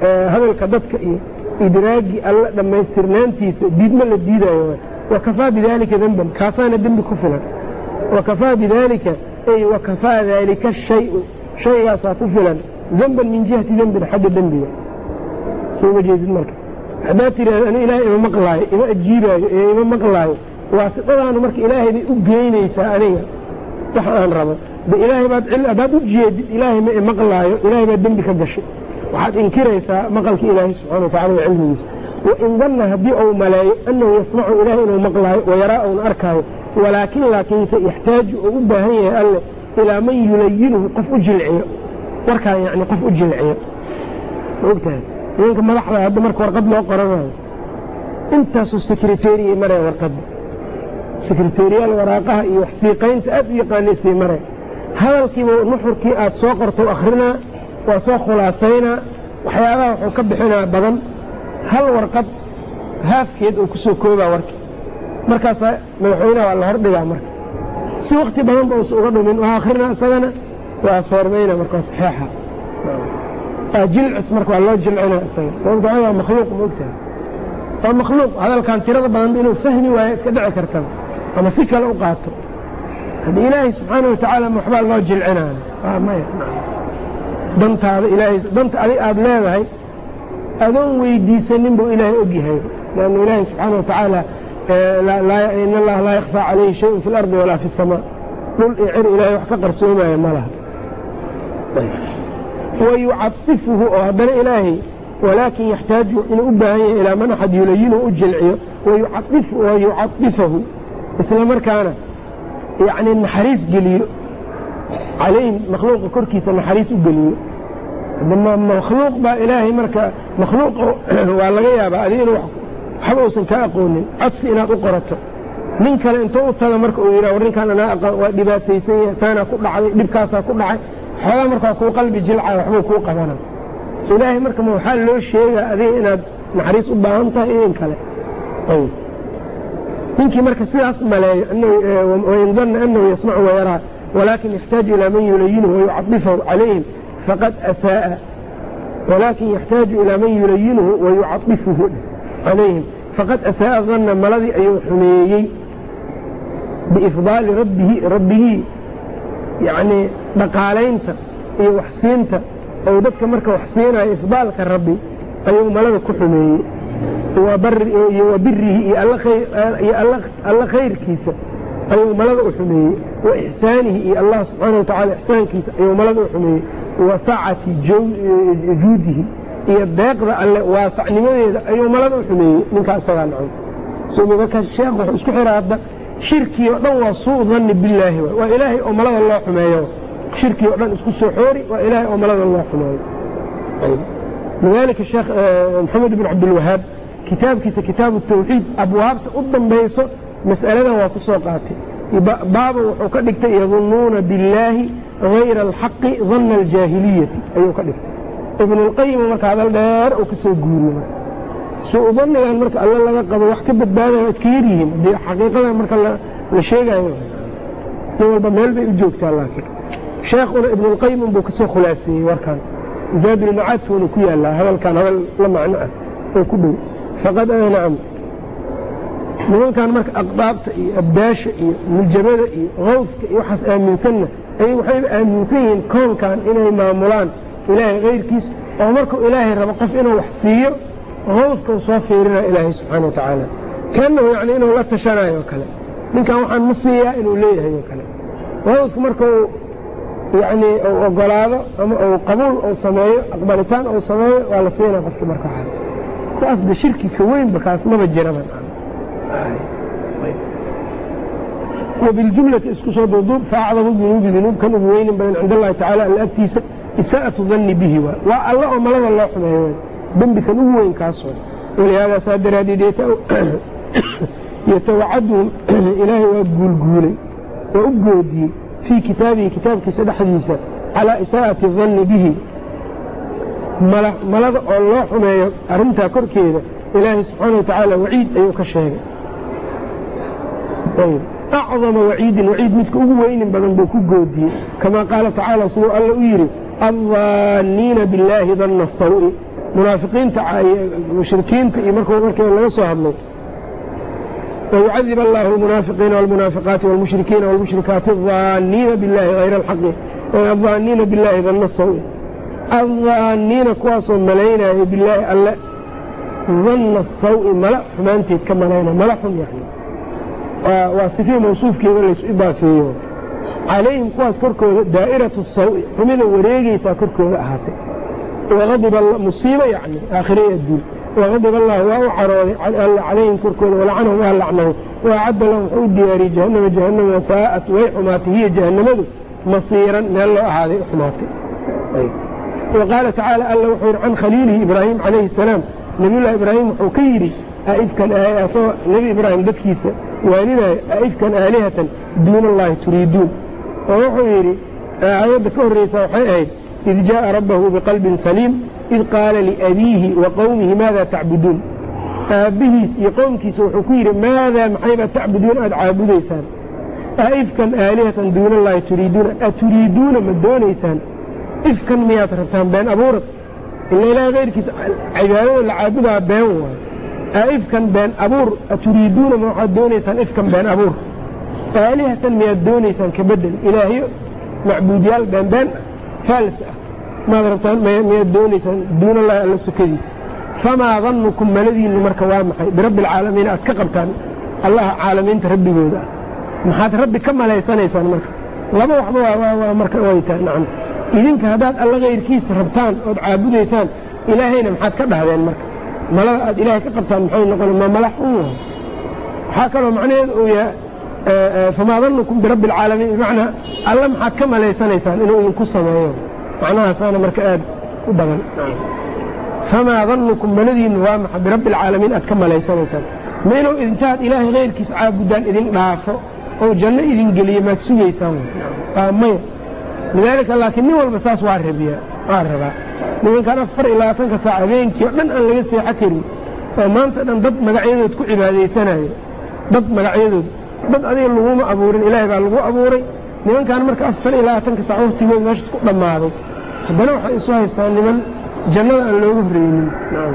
hadalka dadka iyo idraagi alla dhammaystirnaantiisa diidma la diidaayo wakafaa bidaalika denban kaasaana dembi ku filan wakafaa bidaalika ay wakafaa daalika shayu shaygaasaa ku filan denban min jihati dembin xagga dembiga soo ma jeedid marka haddaad tiraahdo anu ilaahay ima maqlaayo ima ajiibaayo ee ima maqlaayo waasitadaanu marka ilaahay bay u geynaysaa aniga wax aan rabo de ilaahay baad haddaad u jeedid ilaahay ma imaqlaayo ilaahay baad dembi ka gashay waxaad inkiraysaa maqalka ilaahay subxana watacala wa cilmigiisa wain danna haddii uu maleeyo annahu yasmacu ilaahay inuu maqlaayo wayaraa uuna arkaayo walaakin laakiinse yaxtaaju oo u baahan yahay alle ilaa man yulayinuhu qof u jilciyo warkaan yani qof u jilciyo ma ogtahay nimanka madaxda hadda marka warqad loo qoranayo intaasoo sekreteriya maraya warqadda sekreteriyaal waraaqaha iyo waxsiiqaynta aad u yaqaanay sii mare hadalkiiba nuxurkii aad soo qorto akhrinaa waa soo khulaasaynaa waxyaabaha wuxuu ka bixinaa badan hal warqad haafkeed uu ku soo koobaa warkii markaasaa madaxweynaha waa la hordhigaa marka si wakti badan ba usa uga dhumin waa akhrinaa isagana waa foormayna marka waa saxeixa waa jilcis marka waa loo jilcinaa isaga sababta waa makhluuq ma ogtahay waa makhluuq hadalkan tirada badanba inuu fahmi waayo iska dhici kartaba ama si kale u qaato haddii ilaahay subxaana watacaala ma waxbaa loo jilcinaana waa maya dantaada ilaahay danta adig aada leedahay adoon weydiisanin buu ilaahay og yahay lanna ilaahay subxaana watacaala in allaha laa yakfaa calayhi shayun fi اlardi walaa fi الsamaa dhul iyo cir ilaahay wax ka qarsoomaya ma laha wayucaifuhu oo haddana ilaahay walaakin yaxtaaju inuu u baahan yahay ilaa man axad yulayinu u jilciyo wayucaifahu isla markaana yani naxariis geliyo calayhim makhluuqa korkiisa naxariis u geliyo makhluuq baa ilaahay marka makhluuq waa laga yaabaa adi inu waxba uusan kaa aqoonin codsi inaad u qorato nin kale intuu u taga marka uu yidhah war ninkaan anaa aqaan waa dhibaataysan yahay saanaa ku dhacday dhibkaasaa ku dhacay xoogaa markaa kuu qalbi jilcaya waxbuu kuu qabana ilaahay marka ma waxaa loo sheegaa adiga inaad naxariis u baahan tahay iyo in kale ninkii marka sidaas maleeyo wain danna anahu yasmacu wayaraa walaakin yaxtaaju ilaa man yulayinuhu wayucaifahu calayhim faqad asaa'a walaakin yaxtaaju ilaa man yulayinuhu wayucaifuhu calayhim faqad asaa'a danna maladii ayuu xumeeyey biifdaali rabbihi rabbigii yacnii dhaqaalaynta iyo waxsiinta ou dadka marka wax siinayo ifdaalka rabbi ayuu malada ku xumeeyey iyo wa birihi iyo alla khayrkiisa ayuu malada u xumeeyey wa ixsaanihi iyo allah subxaana watacala ixsaankiisa ayuu malada u xumeeyey wa sacati juudihi iyo deeqda alle waasacnimadeeda ayuu malada u xumeeyey ninkaa isagaa nacam soma marka sheekh wuxuu isku xiraa hadda shirkii oo dhan waa suu danni billaahi waa ilaahay oo malada loo xumeeyo shirkii oo dhan isku soo xoori waa ilaahay oo malada loo xumeeyo lidaalika sheekh maxamed ibn cabdilwahaab kitaabkiisa kitaabu tawxiid abwaabta u dambayso mas'aladan waa ku soo qaatay baaba wuxuu ka dhigtay yadunnuuna billaahi hayra alxaqi danna aljaahiliyati ayuu ka dhigtay ibnulqayima marka hadal dheer oo ka soo guuriye so u dannigan marka alla laga qabo wax ka badbaadaya iska yar yihiin dee xaqiiqadan marka la sheegayo nin walba meel bay u joogtaa laakiin sheekhuna ibnulqayim unbuu ka soo khulaaseeyey warkan zaadulmacaadkuuna ku yaallaa hadalkan hadal la macno ah oo ku dhow faqad nacam nimankan marka aqdaabta iyo abdaasha iyo muljabada iyo kawfka iyo waxaas aaminsanna ay waxayba aaminsan yihiin koonkan inay maamulaan ilaahay kayrkiis oo markuu ilaahay rabo qof inuu wax siiyo kawfkau soo fiirinaya ilaahay subxaana watacaala kaanahu yani inuu la tashanayo oo kale ninkan waxaan ma siiyaa inuu leeyahay oo kale kawfka markuu yani uu ogolaado ama uu qabuul uu sameeyo aqbalitaan uu sameeyo waa la siinaa qofki marka waxaas kuwaas de shirki ka weynba kaas maba jiraban وبالجملة isku soo duuduub faacdamu dunuubi dunuub kan ugu weynin badan cind allahi tacaala alla agtiisa isaa'atu danni bihi waay waa alla oo malada loo xumeeyo waay dembi kan ugu weyn kaas way walihaada saa daraaddeed yatawacaduhum ilaahay waa guulguulay waa u goodiyey fii kitaabihi kitaabkiisa dhexdiisa calaa isaa'ati danni bihi malada oo loo xumeeyo arrintaa korkeeda ilaahay subxaana watacaala waciid ayuu ka sheegay acdama waciidin waciid midka ugu weynin badan buu ku goodiyey kamaa qaala tacaala siduu alla u yidhi addaanniina billaahi danna sawi munaafiqiinta mushrikiinta iyo markuu markii laga soo hadlay ويعذب الله المنافقين والمنافقات والمشركين والمشركات الظانين بالله غير الحق الظانين بالله ظن السوء الظانين كواسوا ملينا بالله ألا ظن السوء ملأ حمانتي كملينا ملأهم يعني وصفيه موصوف كيف ليس إضافيه عليهم كواس كركو دائرة السوء حمين وريقيسا كركو أهاتي وغضب الله مصيبة يعني آخرية الدين وغضب الله وأعرض عليهم كركو ولعنهم وألعنهم وأعد لهم حود دياري جهنم جهنم وساءت ويحماتي هي جهنم مصيرا من الله هذه حماتي وقال تعالى ألا وحير عن خليله إبراهيم عليه السلام نبي الله إبراهيم حكيري أئفكا آية نبي إبراهيم دكيسة وأننا أئفكا آلهة دون الله تريدون وحيري آيات كهريسة وحيئين إذ جاء ربه بقلب سليم إذ قال لأبيه وقومه ماذا تعبدون أبيه يقومك سوحكير ماذا محيبا تعبدون أدعابوا ديسان أئفكا آلهة دون الله تريدون أتريدون من دون إيسان إفكا ميات ربطان بين أبورت إلا لا غير كيس عبادة العابدة بينه أئفكا بين أبور أتريدون من واحد دون إيسان إفكا بين أبور آلهة ميات دون إيسان كبدل إلهي معبوديال بين بين فالسة ما ربطان ميات دون إيسان دون الله ألا سكديس فما ظنكم ملذي إنه مركوام برب العالمين أتكقبتان الله عالمين تربي بودا محات ربي كما لا يسان إيسان مركب لما وحبوا مركب ويتان نعم idinka haddaad alla kayrkiisa rabtaan ood caabudaysaan ilaahayna maxaad ka dhahdeen marka malada aad ilaahay ka qabtaan maxay noqon ma malax u yahay waxaa kaloo macnaheedu uu yahay famaa dannukum birabbi alcaalamiin bimacnaa alla maxaad ka malaysanaysaan inuu idinku sameeyo macnahaasaana marka aad u badan famaa dannukum maladiinna waa maxa birabbi alcaalamiin aad ka malaysanaysaan ma inuu intaad ilaahay kayrkiisa caabudaan idin dhaafo oo janno idin geliyo maad sugaysaan waa maya lidaalika laakiin nin walba saas waa rabiyaa waa rabaa nimankaan afar iyo labaatanka saac habeenkii oo dhan aan laga seexo karin oo maanta dhan dad magacyadood ku cibaadaysanayo dad magacyadood dad adiga laguma abuurin ilaahay baa lagu abuuray nimankaan marka afar iyo labaatanka saac waqtigood meeshaas ku dhammaaday haddana waxay isu haystaan niman jannada aan looga horreynin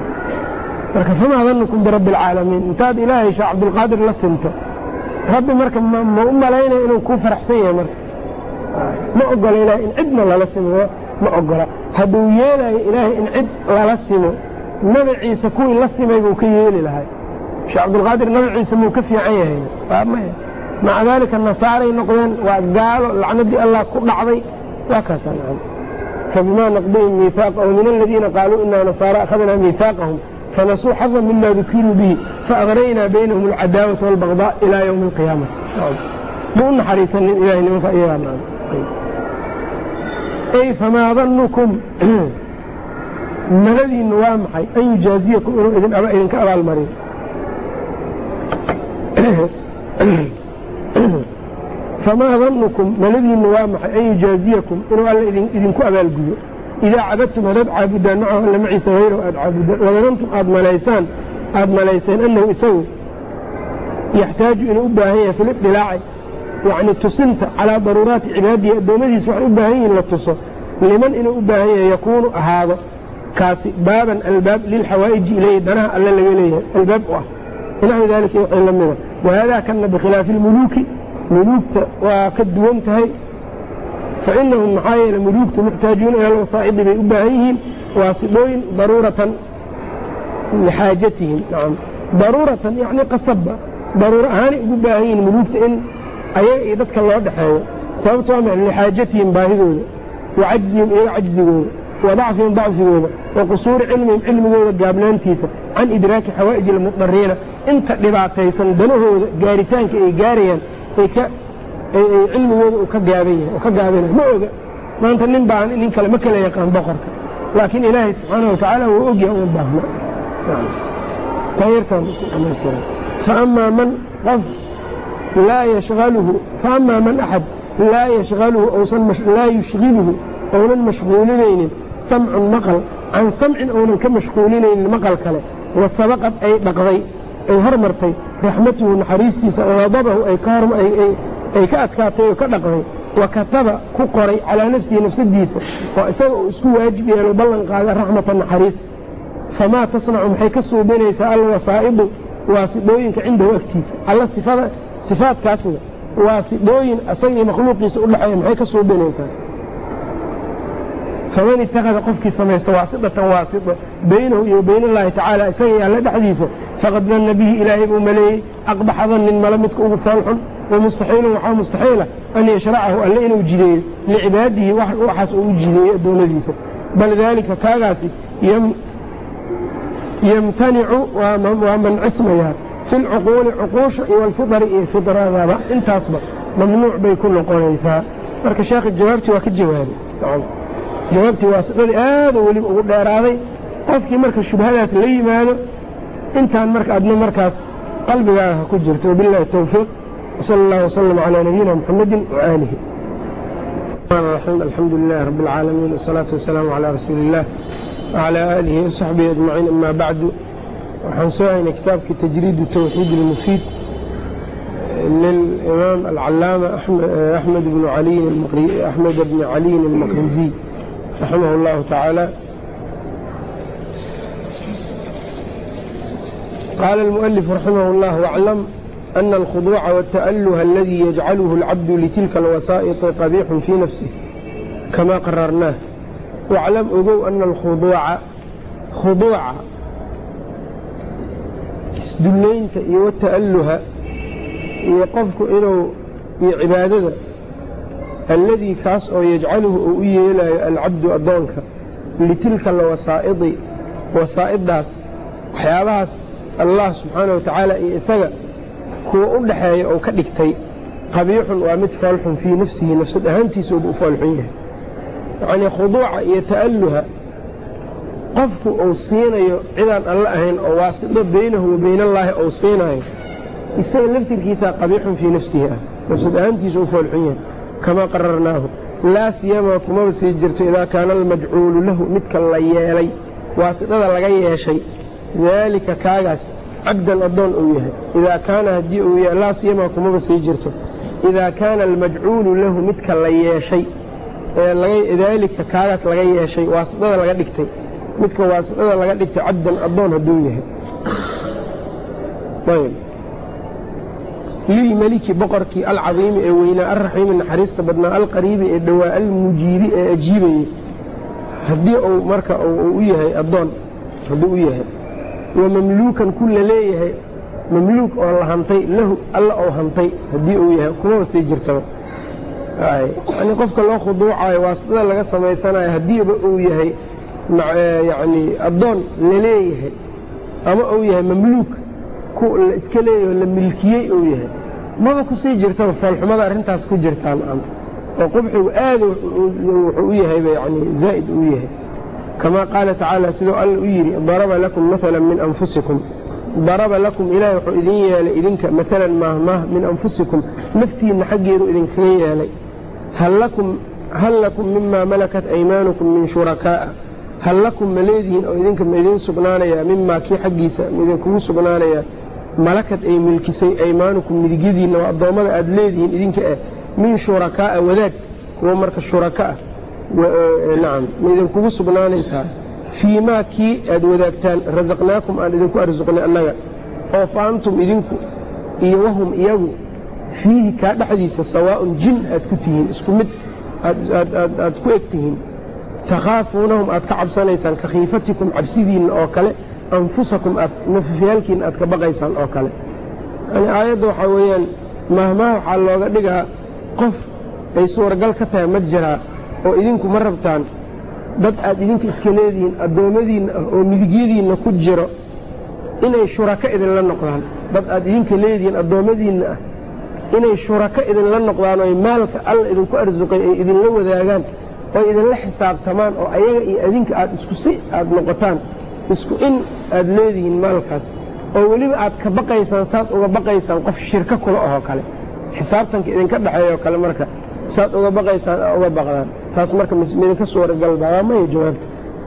marka famaa dannukum birabbi alcaalamiin intaad ilaahay sheekh cabdulqaadir la sinto rabbi marka ma u malaynayo inuu kuu faraxsan yahay marka ma ogola ilaahay in cidna lala simo ma ogola hadduu yeelayo ilaahay in cid lala simo nabi ciise kuwii la simay buu ka yeeli lahay sheekh cabdulqaadir nabi ciise muu ka fiican yahay waa maya maca daalika nasaaray noqdeen waa gaalo lacnadii allah ku dhacday waa kaasa nacam fabimaa naqdihim miihaaqahum min aladiina qaaluu inaa nasaara akhadnaa miihaaqahum fanasuu xadan mima dukiruu bihi faaqraynaa baynahum alcadaawata waalbagdaa ilaa yowmi alqiyaamati muu u naxariisanin ilahay nimanka iyagaa nacam أي فما ظنكم ملذين وامحي أن يجازيكم إنه إذن أبا إذن كأبا المريض فما ظنكم ملذين وامحي أن يجازيكم إنه إذن كأبا القيو إذا عبدتم هدد عابدان معه ألا معي سغيره أد عابدان وظننتم أد ملايسان أد ملايسان أنه يسوي يحتاج إنه أباهية في الإبلاعي يعني تسنت على ضرورات عبادية الدومدي سوى أباهية للتصف لمن إنه أباهية يكون هذا كاسي بابا الباب للحوائج إليه دنها ألا إليه الباب واه ونحو ذلك يوحي لمنه وهذا كان بخلاف الملوك ملوك وكدومتهي فإنهم محايا الملوك محتاجون إلى الوصائد بأباهيهم واصلين ضرورة لحاجتهم نعم ضرورة يعني قصبة ضرورة هاني أباهيين ملوك إن أي dadka loo dhaxeeyo sababtoo ah lixaajatihim baahidooda wacajzihim iyo cajzigooda wadacfihim dacfigooda waqsuur cilmihim cilmigooda gaabnaantiisa can idraaki xawaaij almudariina inta dhibaataysan danahooda gaaritaanka ay gaarayaan ay ka ay cilmigooda uu ka gaaban yahay oo ka gaabanayo ma oga maanta nin baan nin kale ma kala yaqaan boqorka laakiin ilaahay subxaanahu watacaala wuu ogyahay uma baahna tayirkan fa amaa man qof لا يشغله فأما من أحد لا يشغله أو لا يشغله أولا مشغولين سمع نقل عن سمع أولا كمشغولين مقل كله وسبقت أي بقضي أي هرمرتي رحمته نحريستي وغضبه أي كارم أي, أي, أي كأتكاتي وكدقضي وكتب كقري على نفسه نفس الديسة وأسوء اسكو واجبي أن يبلغ على رحمة النحريس famaa tasnacu maxay ka suubinaysaa alwasaa'idu waasidhooyinka cindahu agtiisa alla sifada sifaadkaasna waasidhooyin asagii makhluuqiisa u dhexeeya maxay ka suubinaysaa faman ittakhada qofkii samaysto waasidatan waasida baynahu iyo bayna allaahi tacaala isaga iyo alle dhexdiisa faqad danna bihi ilaahay buu maleeyey aqbaxa dannin mala midka ugu foolxun wamustaxiilun waxaa mustaxiila an yashracahu alle inuu jideeyo licibaadihi waxaas uu u jideeyo addoommadiisa bal daalika kaagaasi yamtanicu waa mancismayaa fi lcuquuli cuquusha iyo alfidari iyo fidradaba intaasba mamnuuc bay ku noqonaysaa marka sheekha jawaabtii waa ka jawaabay jawaabtii waasidadii aada weliba ugu dheeraaday qofkii marka shubhadaas la yimaado intaan marka adna markaas qalbigaaga ha ku jirto wabillahi tawfiiq وصلى الله وسلم على نبينا محمد وآله الرحمن الحمد لله رب العالمين والصلاة والسلام على رسول الله وعلى آله وصحبه أجمعين أما بعد وحنسوعنا كتاب تجريد التوحيد المفيد للإمام العلامة أحمد بن علي أحمد بن علي المقريزي رحمه الله تعالى. قال المؤلف رحمه الله واعلم أن الخضوع والتأله الذي يجعله العبد لتلك الوسائط قبيح في نفسه كما قررناه. واعلم أجو أن الخضوع خضوع اسدلينك والتأله يقفك إنه عبادته الذي كاس أو يجعله إلى العبد أدونك لتلك الوسائط وسائط داس وحياباس الله سبحانه وتعالى إساق kuwa u dhaxeeya oo ka dhigtay qabiixun waa mid faalxun fii nafsihi nafsad ahaantiisooba u faalxun yahay yacnii khuduuca iyo ta'alluha qofku uu siinayo cidaan alla ahayn oo waasito baynahu wa baynallaahi uu siinayo isaga laftirkiisaa qabiixun fii nafsihi ah nafsad ahaantiisa u faalxun yahay kamaa qararnaahu laa siyamaa kumaba sii jirto idaa kaana almajcuulu lahu midka la yeelay waasitada laga yeeshay daalika kaagaas cabdan addoon uu yahay idaa kaana haddii uu yahay laa siyamaa kumaba sii jirto idaa kaana almajcuulu lahu midka la yeeshay ee daalika kaagaas laga yeeshay waasidada laga dhigtay midka waasidada laga dhigtay cabdan addoon hadduu yahay ayb lilmeliki boqorkii alcadiimi ee weynaa alraxiimi naxariista badnaa alqariibi ee dhowaa almujiibi ee ajiibayey haddii uu marka u yahay addoon hadduu u yahay wamamluukan ku la leeyahay mamluuk oo la hantay lahu alla oo hantay haddii uu yahay kumaba sii jirtaba yani qofka loo khuduucayo waasitada laga samaysanayo haddiiba uu yahay yani addoon la leeyahay ama uu yahay mamluuk ku la iska leeyaho la milkiyey uu yahay maba kusii jirtaba foolxumada arrintaas ku jirtaan oo qubxigu aada wuxuu u yahayba yani zaa'id uu yahay كما قال تعالى سيدو الله يري ضرب لكم مثلا من أنفسكم ضرب لكم إله وإذن يالي إذنك مثلا ما ما من أنفسكم نفتين حقير إذنك يالي هل لكم هل لكم مما ملكت أيمانكم من شركاء هل لكم مليدين أو إذنك مليدين سبنانيا مما كي حقيسا إذنكم سبنانيا ملكت أي ملكسي أيمانكم ملقيدين وأضوامد أدليدين إذنك من شركاء وذاك ومرك الشركاء نعم إذن كوكو سبنانيسا فيما كي أدوداكتان رزقناكم أن إذن كو أرزقنا أننا أو فأنتم إذن كو إيوهم إيوه فيه كاد حديثة سواء جن أدكتهين اسكمت أدكو اكتهين تخافونهم أدكعب سانيسان كخيفتكم عبسيدين أوكالي أنفسكم نففيالكين أدكبغيسان أوكالي يعني آيات وحاويا مهما حالوغا ديقها قف أي سورة قال كتها مجرها oo idinku ma rabtaan dad aad idinka iska leedihiin addoommadiinna ah oo midigyadiinna ku jiro inay shuraka idinla noqdaan dad aad idinka leedihiin addoommadiinna ah inay shuraka idinla noqdaan oo maalka alla idinku arsuqay ay idinla wadaagaan oo idinla xisaabtamaan oo ayaga iyo adinka aad isku si aad noqotaan isku in aad leedihiin maalkaas oo weliba aad ka baqaysaan saad uga baqaysaan qof shirka kula ahoo kale xisaabtanka idinka dhexeeya oo kale marka saad uga baqaysaan uga baqdaan taas marka midinka suuragalbaa maya jawaabta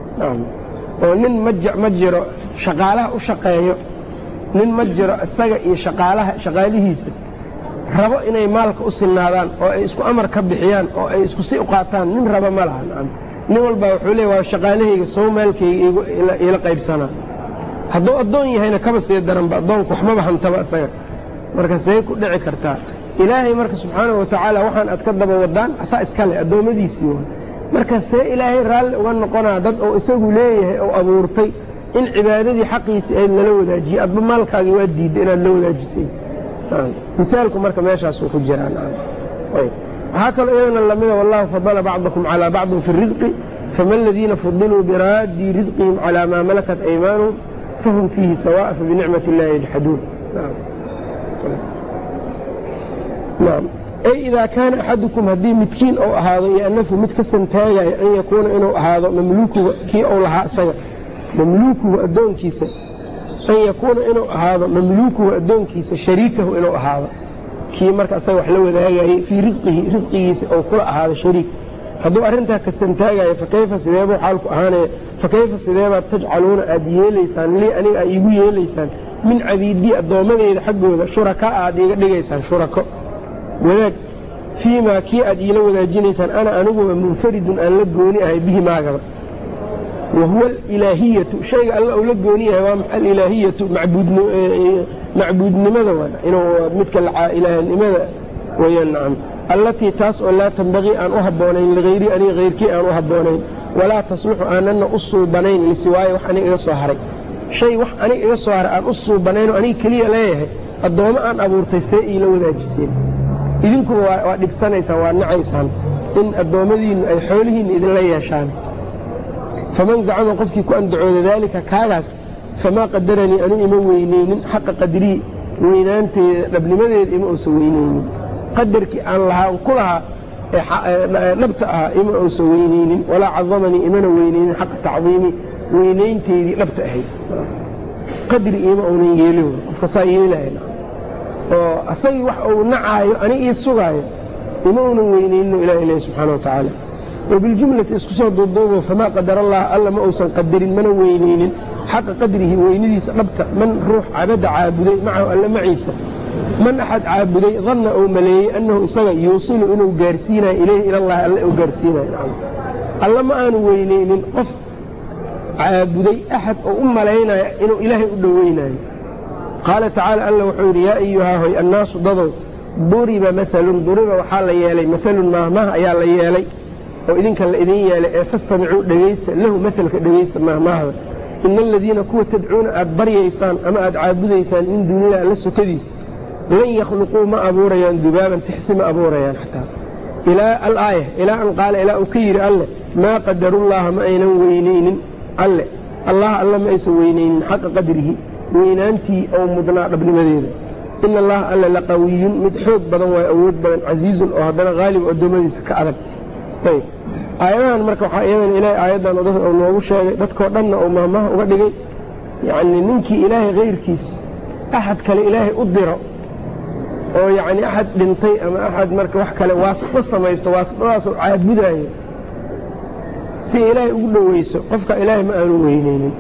oo nin ma jiro shaqaalaha u shaqeeyo nin ma jiro isaga iyo shaqaalaha shaqaalihiisa rabo inay maalka u sinaadaan oo ay isku amar ka bixiyaan oo ay isku si u qaataan nin raba ma laha nin walbaa wuxuu leeya waa shaqaalahayga soo maalkayga ila qaybsanaa hadduu addoon yahayna kaba sii daranba addoonku waxmaba hantaba isaga marka say ku dhici kartaa ilaahay marka subxaanahu watacaala waxaan aad ka daba wadaan asaa iskale addoommadiisii waa marka see ilaahay raalli uga noqonaa dad oo isagu leeyahay oo abuurtay in cibaadadii xaqiisii ayd lala wadaajiyey adba maalkaagii waa diidda inaad la wadaajisay misaalku marka meeshaasuu ku jiraan waxaa kaloo iyadana lamida wallahu fadala bacdakum calaa bacdin fi risqi fama aladiina fudiluu biraadii risqihim calaa maa malakat aymaanuhum fahum fiihi sawaa fabinicmati illahi yajxaduun naam ay idaa kaana axadukum haddii midkiin ou ahaado iyo anafu mid ka santaagayo an yakuuna inuu ahaado mamluukuga kii ou lahaa isaga mamluukuhu addoonkiisa an yakuuna inuu ahaado mamluukuhu addoonkiisa shariikahu inuu ahaado kii marka asaga wax la wadaagayey fii risqihi risqigiisa ou kula ahaado shariik hadduu arrintaa ka santaagayo fakayfa sideebuu xaalku ahaanaya fakayfa sideebaad tajcaluuna aad yeelaysaan lii aniga aad iigu yeelaysaan min cabiidii addoommadeyda xaggooda shurakaa aad iiga dhigaysaan shurako wadaag fii maa kii aad iila wadaajinaysaan ana aniguba munfaridun aan la gooni ahay bihi maagaba wa huwa alilaahiyatu shayga alla uu la gooni yahay waa maxa alilaahiyatu macbuudnimada waa inuu midka ilaahnimada weyaan nacam allatii taas oo laa tanbagii aan u habboonayn ligayrii aniga hayrkii aan u habboonayn walaa tasluxu aanana u suubanayn lisiwaayo wax aniga iga soo haray shay wax aniga iga soo haray aan u suubanaynoo aniga keliya leeyahay addoommo aan abuurtay see iila wadaajiseen idinkuba waa dhibsanaysaan waa nacaysaan in addoommadiinnu ay xoolihiinna idinla yeeshaan faman zacama qofkii ku andacooda daalika kaagaas famaa qadaranii anu ima weynaynin xaqa qadrii weynaanteeda dhabnimadeeda ima uusan weynaynin qadarkii aan lahaa ku lahaa dhabta ahaa ima uusan weynaynin walaa cadamanii imana weynaynin xaqa tacdiimi weynaynteedii dhabta ahayd qadri ima uunan yeelin qofka saa yeelaya oo asagii wax uu nacaayo ani ii sugaayo ima uunan weynayninoo ilaah ilahi subxaana watacaala wabiljumlati isku soo duuduubo famaa qadara allah alla ma uusan qadarin mana weynaynin xaqa qadrihi weynadiisa dhabta man ruux cabadda caabuday macahu alla maciisa man axad caabuday danna uu maleeyey annahu isaga yuusilu inuu gaarsiinayo ilayhi ilallahi alla uu gaarsiinayo alla ma aanu weynaynin qof caabuday axad oo u malaynaya inuu ilaahay u dhoweynayo qaala tacaala alla wuxuu yidhi yaa ayuhaahoy annaasu dadow duriba maalun duriba waxaa la yeelay maalun maahmaah ayaa la yeelay oo idinka la idin yeelay ee fastamicuu dhegaysta lahu maalka dhegaysta maahmaahda ina aladiina kuwa tadcuuna aad baryaysaan ama aad caabudaysaan min duunilah alla sokadiisa lan yakhluquu ma abuurayaan dubaaban tixsi ma abuurayaan xataa ilaa alaaya ilaa an qaala ilaa uu ka yidhi alleh maa qadarullaaha ma aynan weynaynin alle allah alla ma aysan weynaynin xaqa qadrihi weynaantii oo mudnaa dhabnimadeeda ina allaha alla laqawiyun mid xoog badan waayo awood badan casiizun oo haddana haalib addoommadiisa ka adag ayb aayadahan marka waxaa iyadan ilaahay aayaddan oo noogu sheegay dadkoo dhanna oo maahmaha uga dhigay yacnii ninkii ilaahay hayrkiisa axad kale ilaahay u diro oo yacnii axad dhintay ama axad marka wax kale waasito samaysto waasitadaasoo caabudaayo si ilaahay ugu dhoweyso qofka ilaahay ma aanu weynaynin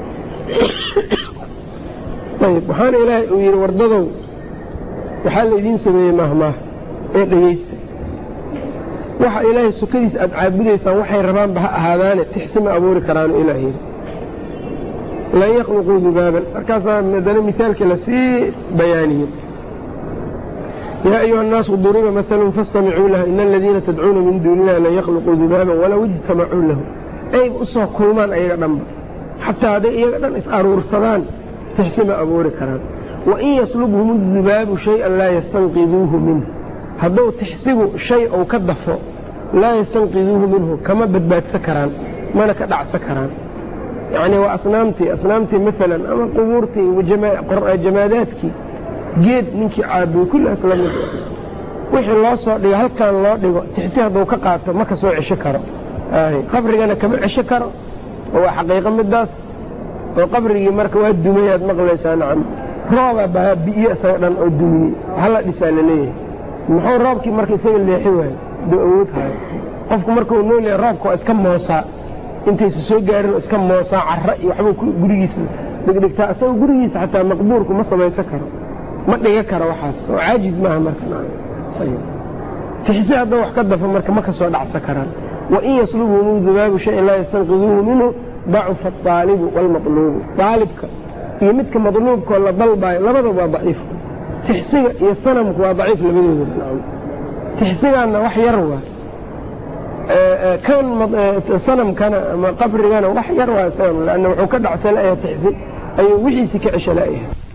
ayb waxaana ilaahay uu yidhi wardadow waxaa laydiin sameeyey maahmaah ee dhegaysta waxa ilaahay sokadiisa aad caabudaysaan waxay rabaanba ha ahaadaane tixsi ma abuuri karaanu ilaah yidhi lan yakhluquu dubaaban markaasaa madana mihaalkii lasii bayaaniyey yaa ayuha annaasu duriba maalun fastamicuu lahu ina aladiina tadcuuna min duuni illahi lan yakhluquu dubaaban walow ijtamacuu lahu ayba u soo kulmaan ayaga dhanba xataa hadday iyaga dhan is aruursadaan tixsi ma abuuri karaan wain yaslubhum dubaabu shay-an laa yastanqiduuhu minhu hadduu tixsigu shay ou ka dafo laa yastanqiduuhu minhu kama badbaadsan karaan mana ka dhacsan karaan yacnii waa asnaamtii asnaamtii maalan ama qubuurtii jamaadaadkii geed ninkii caabuday kullaas la mid wixii loo soo dhigo halkan loo dhigo tixsi hadduu ka qaato ma ka soo cesho karo qabrigana kama cesho karo oo waa xaqiiqo midaas oo qabrigii marka waa dumay aad maqlaysaa nacam rooba baabi'iye isaga dhan oo dumiyey hala dhisaa la leeyahay muxuu roobkii marka isaga leexi waayo duu awood hayo qofku markuu nool yahay roobka waa iska moosaa intaysa soo gaarin iska moosaa carra iyo waxbuu gurigiisa dhigdhigtaa isagoo gurigiisa xataa maqbuurku ma samaysan karo ma dhiga karo waxaas oo caajiz maaha marka tixsi hadduu wax ka dafo marka ma ka soo dhacsan karaan wain yaslubhum dubaabu shayan laa yastanqiduuhu minhu dacufa aalibu waalmatluubu aalibka iyo midka madluubkoo la dalbaayo labadaba waa daciif tixsiga iyo sanamku waa daciif labadooda tixsigaanna wax yar waa kan sanamkana ama qabrigana wax yar waa isagana lanna wuxuu ka dhacsan la'yahay tixsi ayuu wixiisii ka cesho la'yahay